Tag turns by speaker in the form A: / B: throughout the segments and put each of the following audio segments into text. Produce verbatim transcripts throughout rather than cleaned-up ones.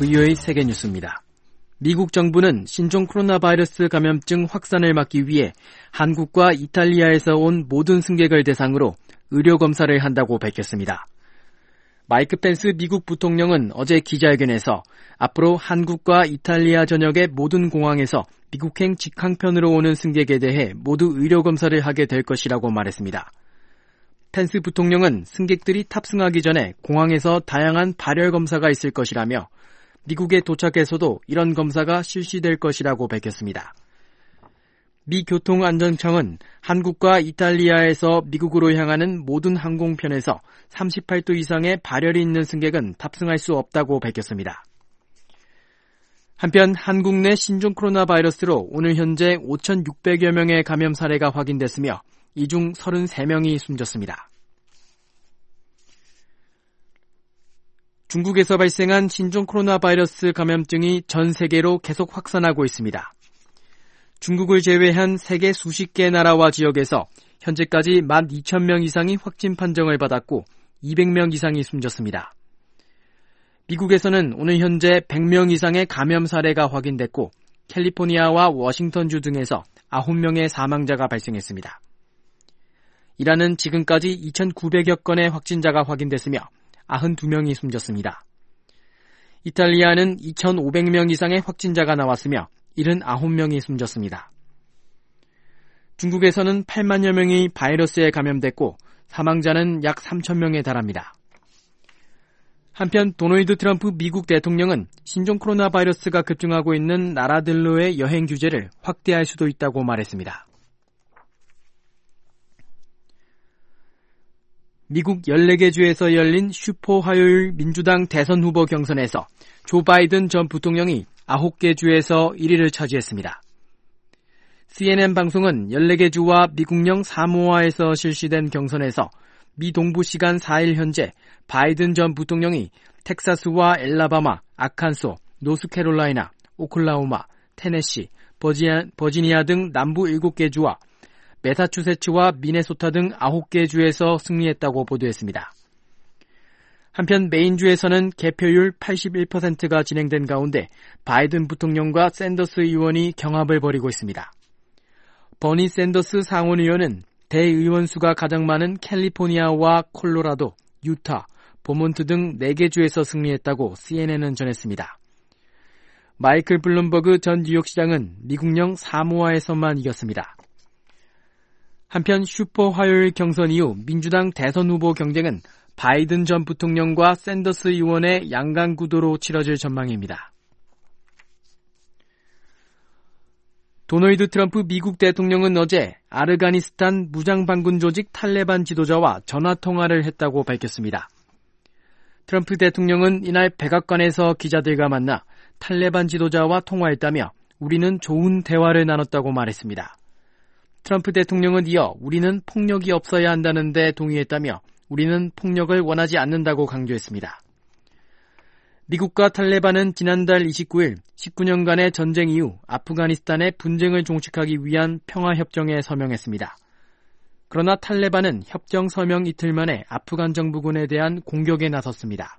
A: 브이오에이 세계뉴스입니다. 미국 정부는 신종 코로나 바이러스 감염증 확산을 막기 위해 한국과 이탈리아에서 온 모든 승객을 대상으로 의료검사를 한다고 밝혔습니다. 마이크 펜스 미국 부통령은 어제 기자회견에서 앞으로 한국과 이탈리아 전역의 모든 공항에서 미국행 직항편으로 오는 승객에 대해 모두 의료검사를 하게 될 것이라고 말했습니다. 펜스 부통령은 승객들이 탑승하기 전에 공항에서 다양한 발열 검사가 있을 것이라며 미국에 도착해서도 이런 검사가 실시될 것이라고 밝혔습니다. 미 교통안전청은 한국과 이탈리아에서 미국으로 향하는 모든 항공편에서 삼십팔 도 이상의 발열이 있는 승객은 탑승할 수 없다고 밝혔습니다. 한편 한국 내 신종 코로나 바이러스로 오늘 현재 오천육백여 명의 감염 사례가 확인됐으며 이 중 서른세 명이 숨졌습니다. 중국에서 발생한 신종 코로나 바이러스 감염증이 전 세계로 계속 확산하고 있습니다. 중국을 제외한 세계 수십 개 나라와 지역에서 현재까지 만 이천 명 이상이 확진 판정을 받았고 이백 명 이상이 숨졌습니다. 미국에서는 오늘 현재 백 명 이상의 감염 사례가 확인됐고 캘리포니아와 워싱턴주 등에서 아홉 명의 사망자가 발생했습니다. 이란은 지금까지 이천구백여 건의 확진자가 확인됐으며 구십이 명이 숨졌습니다. 이탈리아는 이천오백 명 이상의 확진자가 나왔으며 칠십구 명이 숨졌습니다. 중국에서는 팔만여 명이 바이러스에 감염됐고 사망자는 약 삼천 명에 달합니다. 한편 도널드 트럼프 미국 대통령은 신종 코로나 바이러스가 급증하고 있는 나라들로의 여행 규제를 확대할 수도 있다고 말했습니다. 미국 열네 개 주에서 열린 슈퍼 화요일 민주당 대선 후보 경선에서 조 바이든 전 부통령이 아홉 개 주에서 일 위를 차지했습니다. 씨엔엔 방송은 열네 개 주와 미국령 사모아에서 실시된 경선에서 미 동부 시간 사 일 현재 바이든 전 부통령이 텍사스와 엘라바마, 아칸소, 노스캐롤라이나, 오클라호마, 테네시, 버지니아, 버지니아 등 남부 일곱 개 주와 매사추세츠와 미네소타 등 아홉 개 주에서 승리했다고 보도했습니다. 한편 메인주에서는 개표율 팔십일 퍼센트가 진행된 가운데 바이든 부통령과 샌더스 의원이 경합을 벌이고 있습니다. 버니 샌더스 상원 의원은 대의원 수가 가장 많은 캘리포니아와 콜로라도, 유타, 버몬트 등 네 개 주에서 승리했다고 씨엔엔은 전했습니다. 마이클 블룸버그 전 뉴욕시장은 미국령 사모아에서만 이겼습니다. 한편 슈퍼 화요일 경선 이후 민주당 대선 후보 경쟁은 바이든 전 부통령과 샌더스 의원의 양강 구도로 치러질 전망입니다. 도널드 트럼프 미국 대통령은 어제 아르가니스탄 무장반군 조직 탈레반 지도자와 전화통화를 했다고 밝혔습니다. 트럼프 대통령은 이날 백악관에서 기자들과 만나 탈레반 지도자와 통화했다며 우리는 좋은 대화를 나눴다고 말했습니다. 트럼프 대통령은 이어 우리는 폭력이 없어야 한다는 데 동의했다며 우리는 폭력을 원하지 않는다고 강조했습니다. 미국과 탈레반은 지난달 이십구 일 십구 년간의 전쟁 이후 아프가니스탄의 분쟁을 종식하기 위한 평화협정에 서명했습니다. 그러나 탈레반은 협정 서명 이틀 만에 아프간 정부군에 대한 공격에 나섰습니다.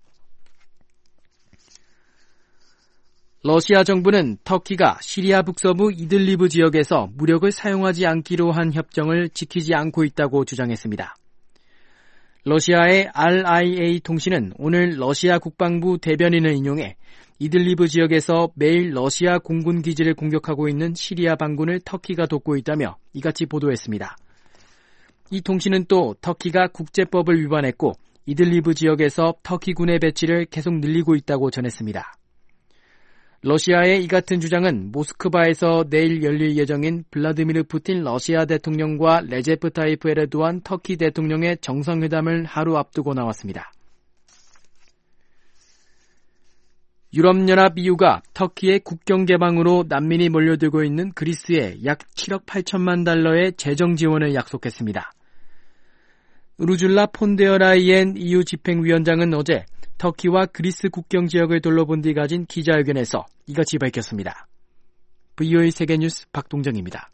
A: 러시아 정부는 터키가 시리아 북서부 이들리브 지역에서 무력을 사용하지 않기로 한 협정을 지키지 않고 있다고 주장했습니다. 러시아의 알아이에이 통신은 오늘 러시아 국방부 대변인을 인용해 이들리브 지역에서 매일 러시아 공군 기지를 공격하고 있는 시리아 반군을 터키가 돕고 있다며 이같이 보도했습니다. 이 통신은 또 터키가 국제법을 위반했고 이들리브 지역에서 터키 군의 배치를 계속 늘리고 있다고 전했습니다. 러시아의 이 같은 주장은 모스크바에서 내일 열릴 예정인 블라디미르 푸틴 러시아 대통령과 레제프 타이프 에르도안 터키 대통령의 정상회담을 하루 앞두고 나왔습니다. 유럽연합 이유가 터키의 국경 개방으로 난민이 몰려들고 있는 그리스에 약 칠억 팔천만 달러의 재정 지원을 약속했습니다. 우르줄라 폰데어 라이엔 이유 집행위원장은 어제 터키와 그리스 국경 지역을 둘러본 뒤 가진 기자회견에서 이같이 밝혔습니다. 브이오에이 세계뉴스 박동정입니다.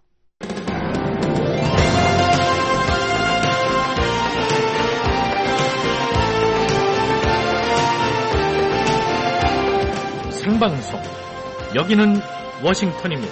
B: 생방송, 여기는 워싱턴입니다.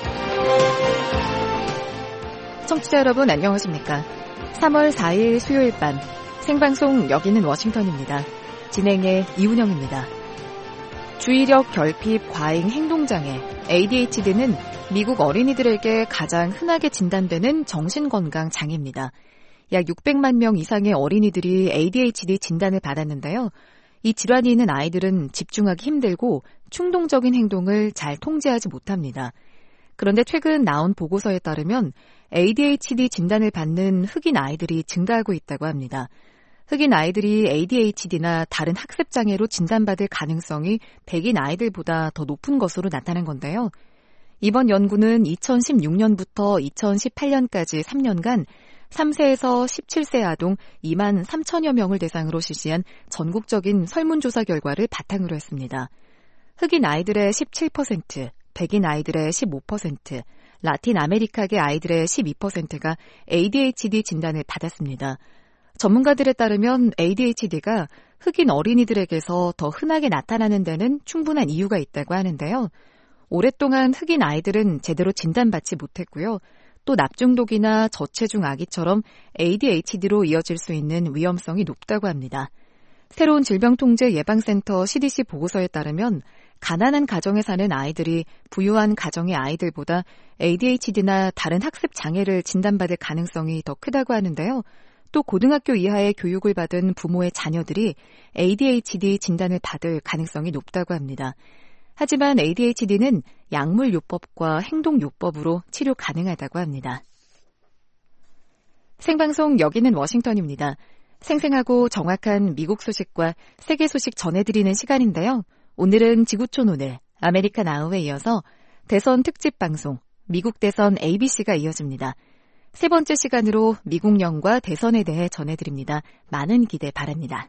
C: 청취자 여러분 안녕하십니까? 삼월 사일 수요일 밤 생방송 여기는 워싱턴입니다. 진행의 이운영입니다. 주의력 결핍 과잉 행동장애 에이디에이치디는 미국 어린이들에게 가장 흔하게 진단되는 정신건강 장애입니다. 약 육백만 명 이상의 어린이들이 에이디에이치디 진단을 받았는데요. 이 질환이 있는 아이들은 집중하기 힘들고 충동적인 행동을 잘 통제하지 못합니다. 그런데 최근 나온 보고서에 따르면 에이디에이치디 진단을 받는 흑인 아이들이 증가하고 있다고 합니다. 흑인 아이들이 에이디에이치디나 다른 학습장애로 진단받을 가능성이 백인 아이들보다 더 높은 것으로 나타난 건데요. 이번 연구는 이천십육 년부터 이천십팔 년까지 삼 년간 삼 세에서 십칠 세 아동 이만 삼천여 명을 대상으로 실시한 전국적인 설문조사 결과를 바탕으로 했습니다. 흑인 아이들의 십칠 퍼센트, 백인 아이들의 십오 퍼센트, 라틴 아메리카계 아이들의 십이 퍼센트가 에이디에이치디 진단을 받았습니다. 전문가들에 따르면 에이디에이치디가 흑인 어린이들에게서 더 흔하게 나타나는 데는 충분한 이유가 있다고 하는데요. 오랫동안 흑인 아이들은 제대로 진단받지 못했고요. 또 납중독이나 저체중 아기처럼 에이디에이치디로 이어질 수 있는 위험성이 높다고 합니다. 새로운 질병통제예방센터 씨디씨 보고서에 따르면 가난한 가정에 사는 아이들이 부유한 가정의 아이들보다 에이디에이치디나 다른 학습 장애를 진단받을 가능성이 더 크다고 하는데요. 또 고등학교 이하의 교육을 받은 부모의 자녀들이 에이디에이치디 진단을 받을 가능성이 높다고 합니다. 하지만 에이디에이치디는 약물요법과 행동요법으로 치료 가능하다고 합니다. 생방송 여기는 워싱턴입니다. 생생하고 정확한 미국 소식과 세계 소식 전해드리는 시간인데요. 오늘은 지구촌 오늘, 아메리칸 아우에 이어서 대선 특집 방송, 미국 대선 에이비씨가 이어집니다. 세 번째 시간으로 미국령과 대선에 대해 전해드립니다. 많은 기대 바랍니다.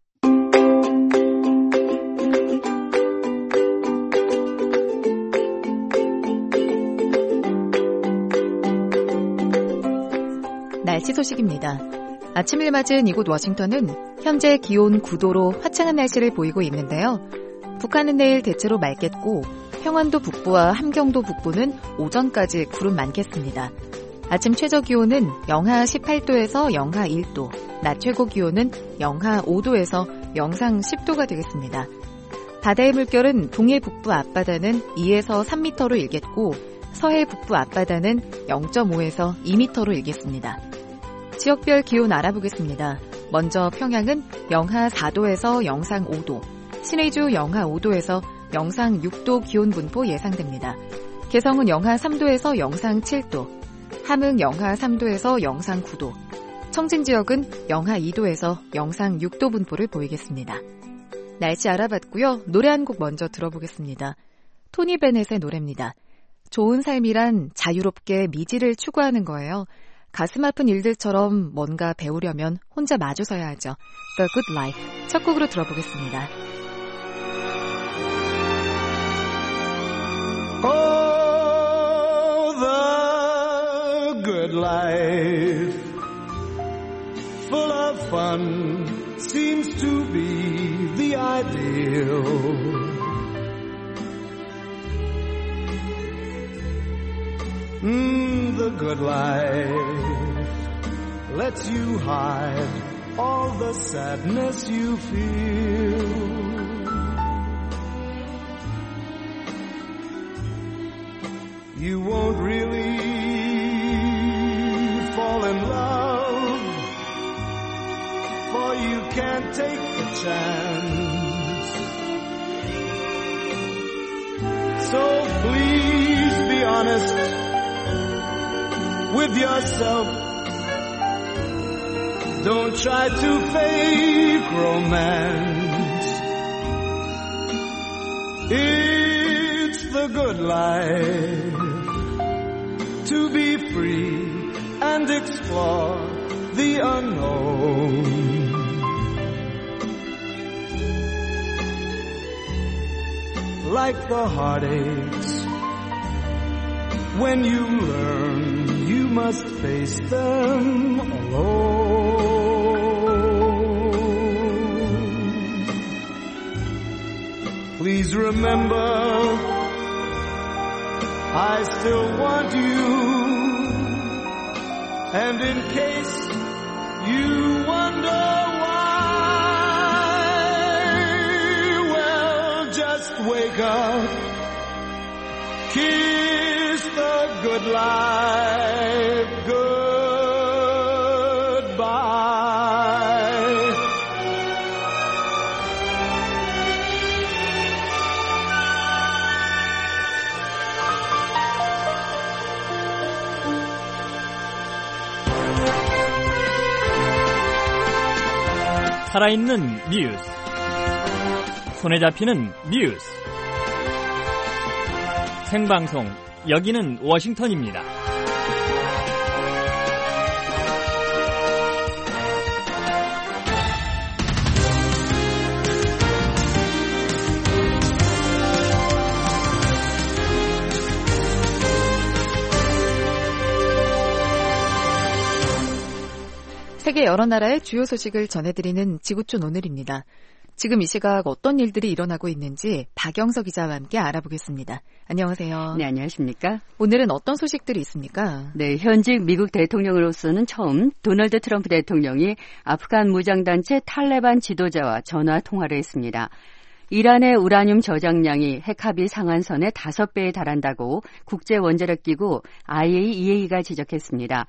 C: 날씨 소식입니다. 아침을 맞은 이곳 워싱턴은 현재 기온 구 도로 화창한 날씨를 보이고 있는데요. 북한은 내일 대체로 맑겠고 평안도 북부와 함경도 북부는 오전까지 구름 많겠습니다. 아침 최저 기온은 영하 십팔 도에서 영하 일 도, 낮 최고 기온은 영하 오 도에서 영상 십 도가 되겠습니다. 바다의 물결은 동해 북부 앞바다는 이에서 삼 미터로 일겠고 서해 북부 앞바다는 영 점 오에서 이 미터로 일겠습니다. 지역별 기온 알아보겠습니다. 먼저 평양은 영하 사 도에서 영상 오 도, 신의주 영하 오 도에서 영상 육 도 기온 분포 예상됩니다. 개성은 영하 삼 도에서 영상 칠 도, 함흥 영하 삼 도에서 영상 구 도, 청진 지역은 영하 이 도에서 영상 육 도 분포를 보이겠습니다. 날씨 알아봤고요. 노래 한 곡 먼저 들어보겠습니다. 토니 베넷의 노래입니다. 좋은 삶이란 자유롭게 미지를 추구하는 거예요. 가슴 아픈 일들처럼 뭔가 배우려면 혼자 마주서야 하죠. The Good Life. 첫 곡으로 들어보겠습니다.
D: Oh, the good life, full of fun, seems to be the ideal. Mm, the good life lets you hide all the sadness you feel. You won't really fall in love, for you can't take the chance. So please be honest with yourself. Don't try to fake romance. It's the good life to be free and explore the unknown. Like the heartaches, when you learn you must face them alone. Please Please remember, I still want you. And in case you wonder why, well, just wake up, kiss the good life goodbye.
B: 살아있는 뉴스, 손에 잡히는 뉴스, 생방송, 여기는 워싱턴입니다.
C: 세계 여러 나라의 주요 소식을 전해드리는 지구촌 오늘입니다. 지금 이 시각 어떤 일들이 일어나고 있는지 박영서 기자와 함께 알아보겠습니다. 안녕하세요.
E: 네, 안녕하십니까?
C: 오늘은 어떤 소식들이 있습니까?
E: 네, 현직 미국 대통령으로서는 처음 도널드 트럼프 대통령이 아프간 무장단체 탈레반 지도자와 전화 통화를 했습니다. 이란의 우라늄 저장량이 핵합의 상한선의 다섯 배에 달한다고 국제원자력기구 아이에이이에이가 지적했습니다.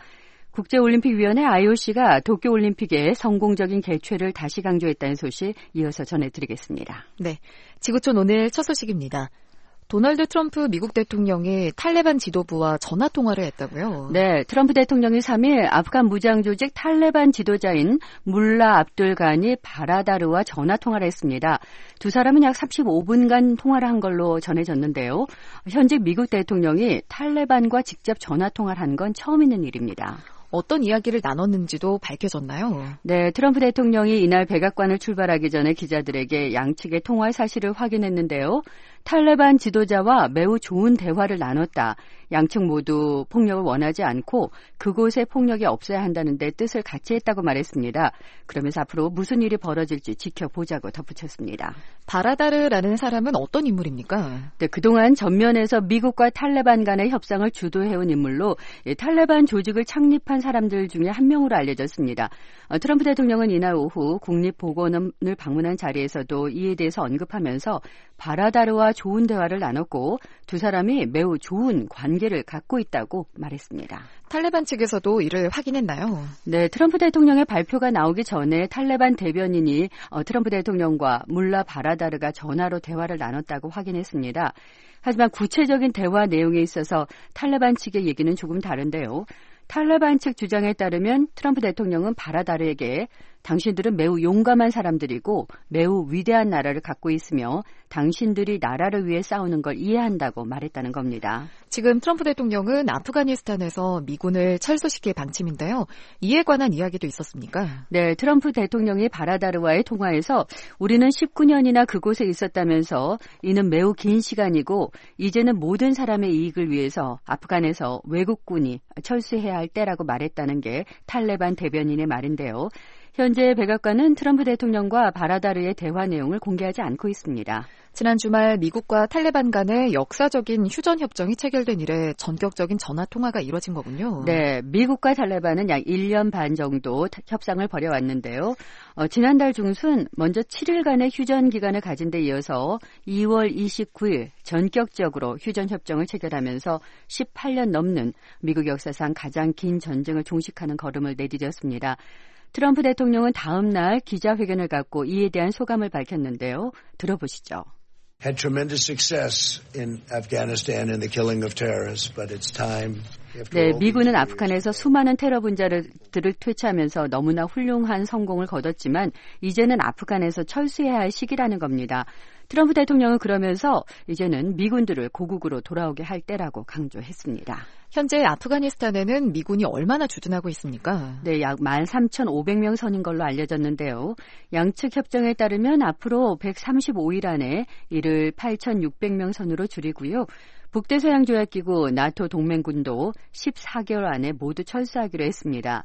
E: 국제올림픽위원회 아이오씨가 도쿄올림픽의 성공적인 개최를 다시 강조했다는 소식 이어서 전해드리겠습니다.
C: 네, 지구촌 오늘 첫 소식입니다. 도널드 트럼프 미국 대통령이 탈레반 지도부와 전화통화를 했다고요?
E: 네, 트럼프 대통령이 삼 일 아프간 무장조직 탈레반 지도자인 물라 압둘 가니 바라다르와 전화통화를 했습니다. 두 사람은 약 삼십오 분간 통화를 한 걸로 전해졌는데요. 현직 미국 대통령이 탈레반과 직접 전화통화를 한 건 처음 있는 일입니다.
C: 어떤 이야기를 나눴는지도 밝혀졌나요?
E: 네, 트럼프 대통령이 이날 백악관을 출발하기 전에 기자들에게 양측의 통화 사실을 확인했는데요. 탈레반 지도자와 매우 좋은 대화를 나눴다. 양측 모두 폭력을 원하지 않고 그곳에 폭력이 없어야 한다는 데 뜻을 같이 했다고 말했습니다. 그러면서 앞으로 무슨 일이 벌어질지 지켜보자고 덧붙였습니다.
C: 바라다르라는 사람은 어떤 인물입니까?
E: 네, 그동안 전면에서 미국과 탈레반 간의 협상을 주도해온 인물로 탈레반 조직을 창립한 사람들 중에 한 명으로 알려졌습니다. 트럼프 대통령은 이날 오후 국립보건원을 방문한 자리에서도 이에 대해서 언급하면서 바라다르와 좋은 대화를 나눴고 두 사람이 매우 좋은 관계를 갖고 있다고 말했습니다.
C: 탈레반 측에서도 이를 확인했나요?
E: 네, 트럼프 대통령의 발표가 나오기 전에 탈레반 대변인이 어, 트럼프 대통령과 물라 바라다르가 전화로 대화를 나눴다고 확인했습니다. 하지만 구체적인 대화 내용에 있어서 탈레반 측의 얘기는 조금 다른데요. 탈레반 측 주장에 따르면 트럼프 대통령은 바라다르에게 당신들은 매우 용감한 사람들이고 매우 위대한 나라를 갖고 있으며 당신들이 나라를 위해 싸우는 걸 이해한다고 말했다는 겁니다.
C: 지금 트럼프 대통령은 아프가니스탄에서 미군을 철수시킬 방침인데요. 이에 관한 이야기도 있었습니까?
E: 네, 트럼프 대통령이 바라다르와의 통화에서 우리는 십구 년이나 그곳에 있었다면서 이는 매우 긴 시간이고 이제는 모든 사람의 이익을 위해서 아프간에서 외국군이 철수해야 할 때라고 말했다는 게 탈레반 대변인의 말인데요. 현재 백악관은 트럼프 대통령과 바라다르의 대화 내용을 공개하지 않고 있습니다.
C: 지난 주말 미국과 탈레반 간의 역사적인 휴전 협정이 체결된 이래 전격적인 전화 통화가 이뤄진 거군요.
E: 네, 미국과 탈레반은 약 일 년 반 정도 협상을 벌여왔는데요. 어, 지난달 중순 먼저 칠 일간의 휴전 기간을 가진 데 이어서 이월 이십구일 전격적으로 휴전 협정을 체결하면서 십팔 년 넘는 미국 역사상 가장 긴 전쟁을 종식하는 걸음을 내디뎠습니다. 트럼프 대통령은 다음 날 기자회견을 갖고 이에 대한 소감을 밝혔는데요. 들어보시죠.
F: Had tremendous success in Afghanistan in the killing of terrorists, but it's time.
E: 네, 미군은 아프간에서 수많은 테러 분자들을 퇴치하면서 너무나 훌륭한 성공을 거뒀지만 이제는 아프간에서 철수해야 할 시기라는 겁니다. 트럼프 대통령은 그러면서 이제는 미군들을 고국으로 돌아오게 할 때라고 강조했습니다.
C: 현재 아프가니스탄에는 미군이 얼마나 주둔하고 있습니까?
E: 네, 약 만 삼천오백 명 선인 걸로 알려졌는데요. 양측 협정에 따르면 앞으로 백삼십오 일 안에 이를 팔천육백 명 선으로 줄이고요. 북대서양조약기구 나토 동맹군도 십사 개월 안에 모두 철수하기로 했습니다.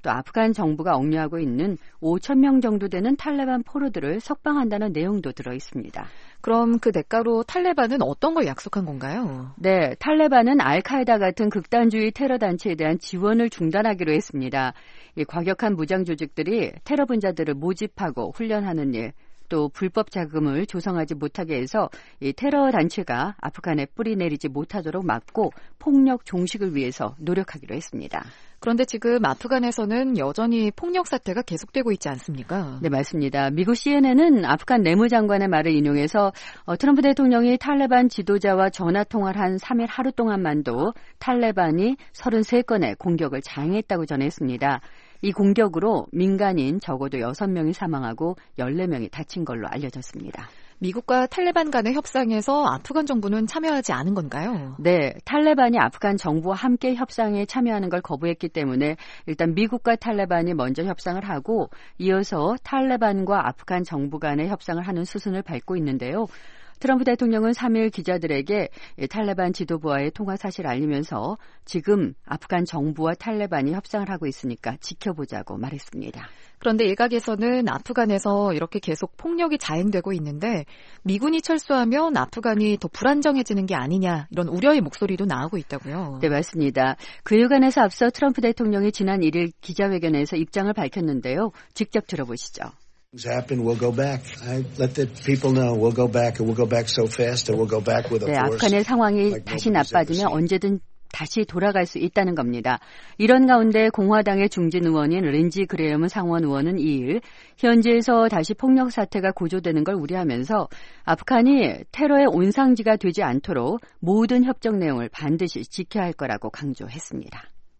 E: 또 아프간 정부가 억류하고 있는 오천 명 정도 되는 탈레반 포로들을 석방한다는 내용도 들어 있습니다.
C: 그럼 그 대가로 탈레반은 어떤 걸 약속한 건가요?
E: 네, 탈레반은 알카에다 같은 극단주의 테러 단체에 대한 지원을 중단하기로 했습니다. 이 과격한 무장 조직들이 테러 분자들을 모집하고 훈련하는 일, 또 불법 자금을 조성하지 못하게 해서 이 테러 단체가 아프간에 뿌리 내리지 못하도록 막고 폭력 종식을 위해서 노력하기로 했습니다.
C: 그런데 지금 아프간에서는 여전히 폭력 사태가 계속되고 있지 않습니까?
E: 네, 맞습니다. 미국 씨엔엔은 아프간 내무장관의 말을 인용해서 어, 트럼프 대통령이 탈레반 지도자와 전화통화를 한 삼 일 하루 동안만도 탈레반이 서른세 건의 공격을 자행했다고 전했습니다. 이 공격으로 민간인 적어도 여섯 명이 사망하고 열네 명이 다친 걸로 알려졌습니다.
C: 미국과 탈레반 간의 협상에서 아프간 정부는 참여하지 않은 건가요?
E: 네, 탈레반이 아프간 정부와 함께 협상에 참여하는 걸 거부했기 때문에 일단 미국과 탈레반이 먼저 협상을 하고 이어서 탈레반과 아프간 정부 간의 협상을 하는 수순을 밟고 있는데요. 트럼프 대통령은 삼 일 기자들에게 탈레반 지도부와의 통화 사실을 알리면서 지금 아프간 정부와 탈레반이 협상을 하고 있으니까 지켜보자고 말했습니다.
C: 그런데 일각에서는 아프간에서 이렇게 계속 폭력이 자행되고 있는데 미군이 철수하면 아프간이 더 불안정해지는 게 아니냐 이런 우려의 목소리도 나오고 있다고요.
E: 네, 맞습니다. 그에 관해서 앞서 트럼프 대통령이 지난 일 일 기자회견에서 입장을 밝혔는데요. 직접 들어보시죠.
F: happen, we'll go back. I let the people know we'll go back, and we'll go back so fast, and we'll go back with a
E: 네,
F: force.
E: 아프간의 상황이
F: like
E: 다시
F: nobody's ever
E: 나빠지면
F: seen.
E: 언제든 다시 돌아갈 수 있다는 겁니다. 이런 가운데 공화당의 중진 의원인 린지 그레엄 상원 의원은 이 일 현지에서 다시 폭력 사태가 고조되는 걸 우려하면서 아프간이 테러의 온상지가 되지 않도록 모든 협정 내용을 반드시 지켜야 할 거라고 강조했습니다.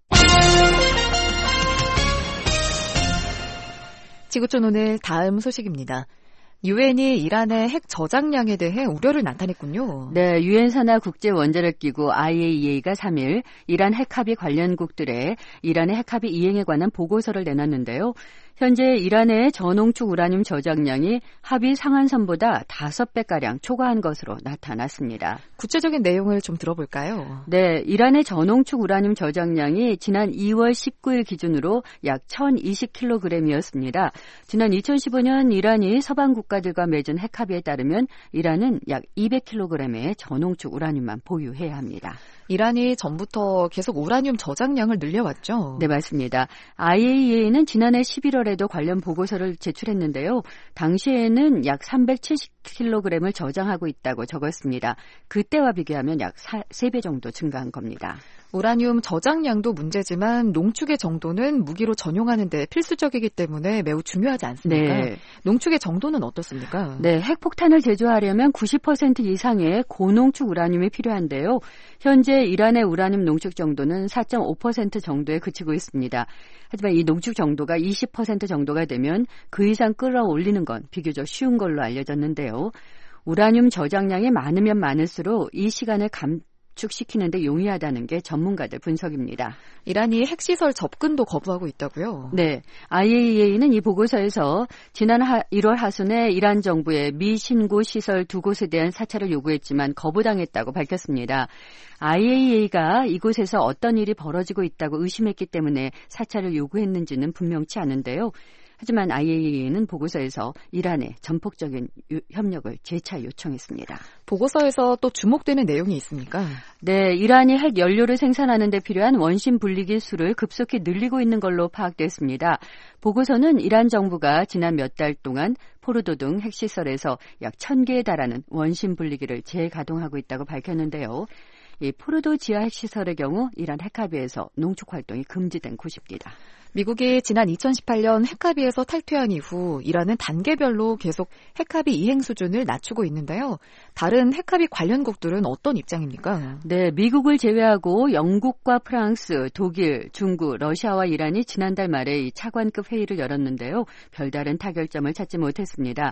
C: 지구촌 오늘 다음 소식입니다. 유엔이 이란의 핵 저장량에 대해 우려를 나타냈군요.
E: 네, 유엔 산하 국제 원자력 기구 아이에이이에이가 삼 일 이란 핵합의 관련국들의 이란의 핵합의 이행에 관한 보고서를 내놨는데요. 현재 이란의 저농축 우라늄 저장량이 합의 상한선보다 다섯 배가량 초과한 것으로 나타났습니다.
C: 구체적인 내용을 좀 들어볼까요?
E: 네, 이란의 저농축 우라늄 저장량이 지난 이월 십구일 기준으로 약 천이십 킬로그램이었습니다. 지난 이천십오 년 이란이 서방 국가들과 맺은 핵합의에 따르면 이란은 약 이백 킬로그램의 저농축 우라늄만 보유해야 합니다.
C: 이란이 전부터 계속 우라늄 저장량을 늘려왔죠?
E: 네, 맞습니다. 아이에이이에이는 지난해 십일월에도 관련 보고서를 제출했는데요. 당시에는 약 삼백칠십 킬로그램을 저장하고 있다고 적었습니다. 그때와 비교하면 약 세 배 정도 증가한 겁니다.
C: 우라늄 저장량도 문제지만 농축의 정도는 무기로 전용하는 데 필수적이기 때문에 매우 중요하지 않습니까?
E: 네.
C: 농축의 정도는 어떻습니까?
E: 네, 핵폭탄을 제조하려면 구십 퍼센트 이상의 고농축 우라늄이 필요한데요. 현재 이란의 우라늄 농축 정도는 사 점 오 퍼센트 정도에 그치고 있습니다. 하지만 이 농축 정도가 이십 퍼센트 정도가 되면 그 이상 끌어올리는 건 비교적 쉬운 걸로 알려졌는데요. 우라늄 저장량이 많으면 많을수록 이 시간을 감축시키는 데 용이하다는 게 전문가들 분석입니다.
C: 이란이 핵시설 접근도 거부하고 있다고요?
E: 네, 아이에이이에이는 이 보고서에서 지난 일월 하순에 이란 정부의 미 신고 시설 두 곳에 대한 사찰을 요구했지만 거부당했다고 밝혔습니다. 아이에이이에이가 이곳에서 어떤 일이 벌어지고 있다고 의심했기 때문에 사찰을 요구했는지는 분명치 않은데요. 하지만 아이에이이에이는 보고서에서 이란의 전폭적인 협력을 재차 요청했습니다.
C: 보고서에서 또 주목되는 내용이 있습니까?
E: 네, 이란이 핵 연료를 생산하는 데 필요한 원심 분리기 수를 급속히 늘리고 있는 걸로 파악됐습니다. 보고서는 이란 정부가 지난 몇 달 동안 포르도 등 핵시설에서 약 천 개에 달하는 원심 분리기를 재가동하고 있다고 밝혔는데요. 이 포르도 지하 핵시설의 경우 이란 핵합의에서 농축 활동이 금지된 곳입니다.
C: 미국이 지난 이천십팔 년 핵합의에서 탈퇴한 이후 이란은 단계별로 계속 핵합의 이행 수준을 낮추고 있는데요. 다른 핵합의 관련국들은 어떤 입장입니까?
E: 네, 미국을 제외하고 영국과 프랑스, 독일, 중국, 러시아와 이란이 지난달 말에 이 차관급 회의를 열었는데요. 별다른 타결점을 찾지 못했습니다.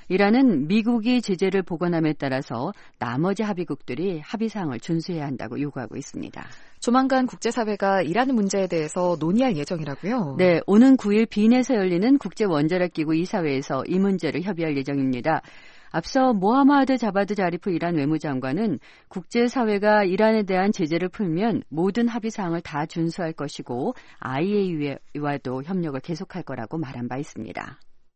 E: 이란은 미국이 제재를 복원함에 따라서 나머지 합의국들이 합의사항을 준수해야 한다고 요구하고 있습니다.
C: 조만간 국제사회가 이란 문제에 대해서 논의할 예정이라고요?
E: 네, 오는 구일 빈에서 열리는 국제원자력기구 이사회에서 이 문제를 협의할 예정입니다. 앞서 모하마드 자바드 자리프 이란 외무장관은 국제사회가 이란에 대한 제재를 풀면 모든 합의사항을 다 준수할 것이고 아이에이이와도 협력을 계속할 거라고 말한 바 있습니다.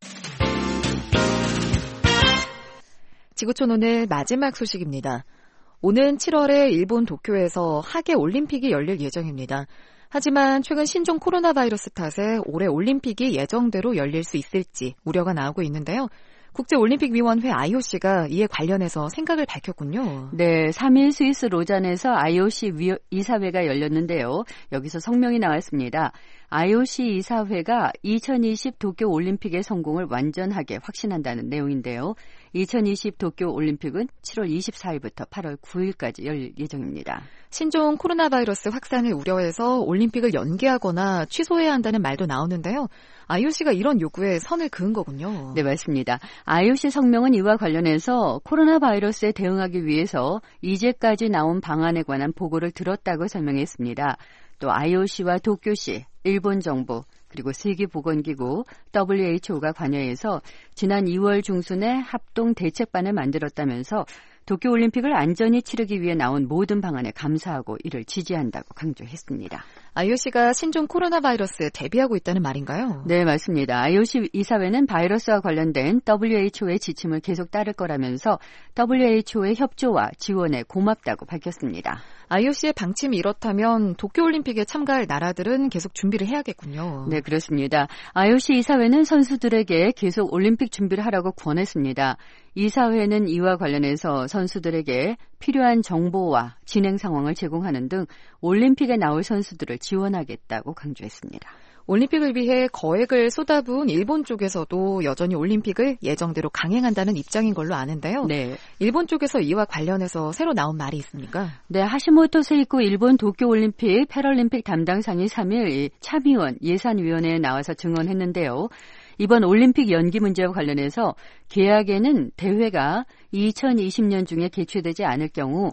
C: 지구촌 오늘 마지막 소식입니다. 오는 칠월에 일본 도쿄에서 하계 올림픽이 열릴 예정입니다. 하지만 최근 신종 코로나 바이러스 탓에 올해 올림픽이 예정대로 열릴 수 있을지 우려가 나오고 있는데요. 국제올림픽위원회 아이오씨가 이에 관련해서 생각을 밝혔군요.
E: 네, 삼 일 스위스 로잔에서 아이오씨 이사회가 열렸는데요. 여기서 성명이 나왔습니다. 아이오씨 이사회가 이천이십 도쿄 올림픽의 성공을 완전하게 확신한다는 내용인데요. 이천이십 도쿄 올림픽은 칠월 이십사일부터 팔월 구일까지 열릴 예정입니다.
C: 신종 코로나 바이러스 확산을 우려해서 올림픽을 연기하거나 취소해야 한다는 말도 나오는데요. 아이오씨가 이런 요구에 선을 그은 거군요.
E: 네, 맞습니다. 아이오씨 성명은 이와 관련해서 코로나 바이러스에 대응하기 위해서 이제까지 나온 방안에 관한 보고를 들었다고 설명했습니다. 또 아이오씨와 도쿄시, 일본 정부, 그리고 세계보건기구, 더블유에이치오가 관여해서 지난 이월 중순에 합동 대책반을 만들었다면서 도쿄올림픽을 안전히 치르기 위해 나온 모든 방안에 감사하고 이를 지지한다고 강조했습니다.
C: 아이오씨가 신종 코로나 바이러스에 대비하고 있다는 말인가요?
E: 네, 맞습니다. 아이오씨 이사회는 바이러스와 관련된 더블유에이치오의 지침을 계속 따를 거라면서 더블유에이치오의 협조와 지원에 고맙다고 밝혔습니다.
C: 아이오씨의 방침이 이렇다면 도쿄올림픽에 참가할 나라들은 계속 준비를 해야겠군요.
E: 네, 그렇습니다. 아이오씨 이사회는 선수들에게 계속 올림픽 준비를 하라고 권했습니다. 이사회는 이와 관련해서 선수들에게 필요한 정보와 진행 상황을 제공하는 등 올림픽에 나올 선수들을 지원하겠다고 강조했습니다.
C: 올림픽을 위해 거액을 쏟아부은 일본 쪽에서도 여전히 올림픽을 예정대로 강행한다는 입장인 걸로 아는데요.
E: 네.
C: 일본 쪽에서 이와 관련해서 새로 나온 말이 있습니까?
E: 네, 하시모토 세이코 일본 도쿄올림픽 패럴림픽 담당상이 삼 일 참의원 예산위원회에 나와서 증언했는데요. 이번 올림픽 연기 문제와 관련해서 계약에는 대회가 이천이십 년 중에 개최되지 않을 경우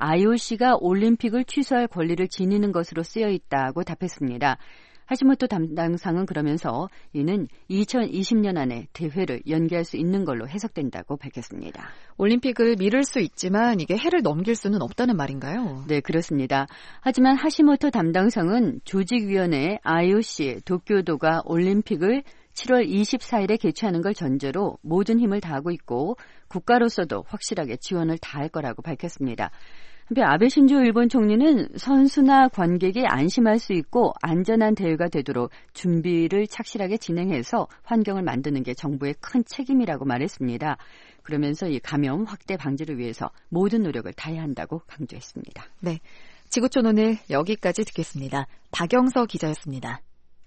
E: 아이오씨가 올림픽을 취소할 권리를 지니는 것으로 쓰여 있다고 답했습니다. 하시모토 담당상은 그러면서 이는 이천이십 년 안에 대회를 연기할 수 있는 걸로 해석된다고 밝혔습니다.
C: 올림픽을 미룰 수 있지만 이게 해를 넘길 수는 없다는 말인가요?
E: 네, 그렇습니다. 하지만 하시모토 담당상은 조직위원회 아이오씨 도쿄도가 올림픽을 칠월 이십사일에 개최하는 걸 전제로 모든 힘을 다하고 있고 국가로서도 확실하게 지원을 다할 거라고 밝혔습니다. 한편 아베 신조 일본 총리는 선수나 관객이 안심할 수 있고 안전한 대회가 되도록 준비를 착실하게 진행해서 환경을 만드는 게 정부의 큰 책임이라고 말했습니다. 그러면서 이 감염 확대 방지를 위해서 모든 노력을 다해야 한다고 강조했습니다.
C: 네, 지구촌 오늘 여기까지 듣겠습니다. 박영서 기자였습니다.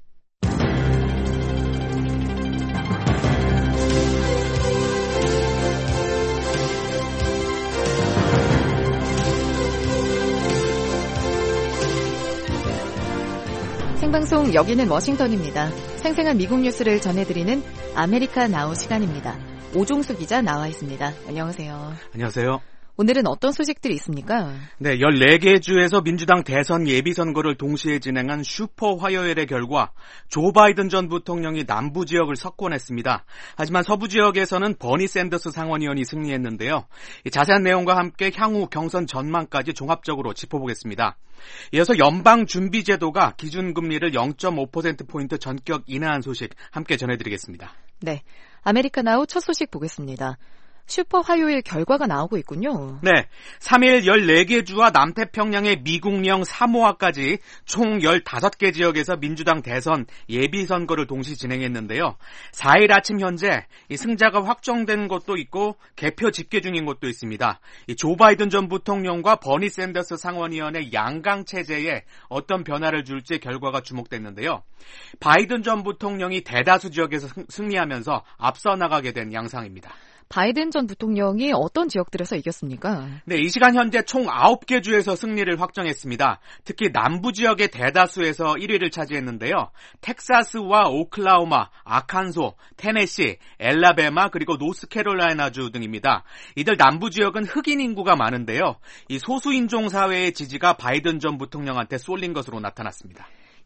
C: 생방송 여기는 워싱턴입니다. 생생한 미국 뉴스를 전해드리는 아메리카 나우 시간입니다. 오종수 기자 나와 있습니다. 안녕하세요.
G: 안녕하세요.
C: 오늘은 어떤 소식들이 있습니까?
G: 네, 열네 개 주에서 민주당 대선 예비선거를 동시에 진행한 슈퍼 화요일의 결과 조 바이든 전 부통령이 남부 지역을 석권했습니다. 하지만 서부 지역에서는 버니 샌더스 상원의원이 승리했는데요. 자세한 내용과 함께 향후 경선 전망까지 종합적으로 짚어보겠습니다. 이어서 연방준비제도가 기준금리를 영 점 오 퍼센트포인트 전격 인하한 소식 함께 전해드리겠습니다.
C: 네, 아메리카 나우 첫 소식 보겠습니다. 슈퍼 화요일 결과가 나오고 있군요.
G: 네, 삼 일 열네 개 주와 남태평양의 미국령 사모아까지 총 열다섯 개 지역에서 민주당 대선 예비선거를 동시 진행했는데요. 사 일 아침 현재 이 승자가 확정된 곳도 있고 개표 집계 중인 곳도 있습니다. 이 조 바이든 전 부통령과 버니 샌더스 상원의원의 양강 체제에 어떤 변화를 줄지 결과가 주목됐는데요. 바이든 전 부통령이 대다수 지역에서 승리하면서 앞서 나가게 된 양상입니다.
C: 바이든 전 부통령이 어떤 지역들에서 이겼습니까?
G: 네, 이 시간 현재 총 아홉 개 주에서 승리를 확정했습니다. 특히 남부 지역의 대다수에서 일 위를 차지했는데요. 텍사스와 오클라호마, 아칸소, 테네시, 엘라베마 그리고 노스캐롤라이나주 등입니다. 이들 남부 지역은 흑인 인구가 많은데요. 이 소수인종 사회의 지지가 바이든 전 부통령한테 쏠린 것으로 나타났습니다.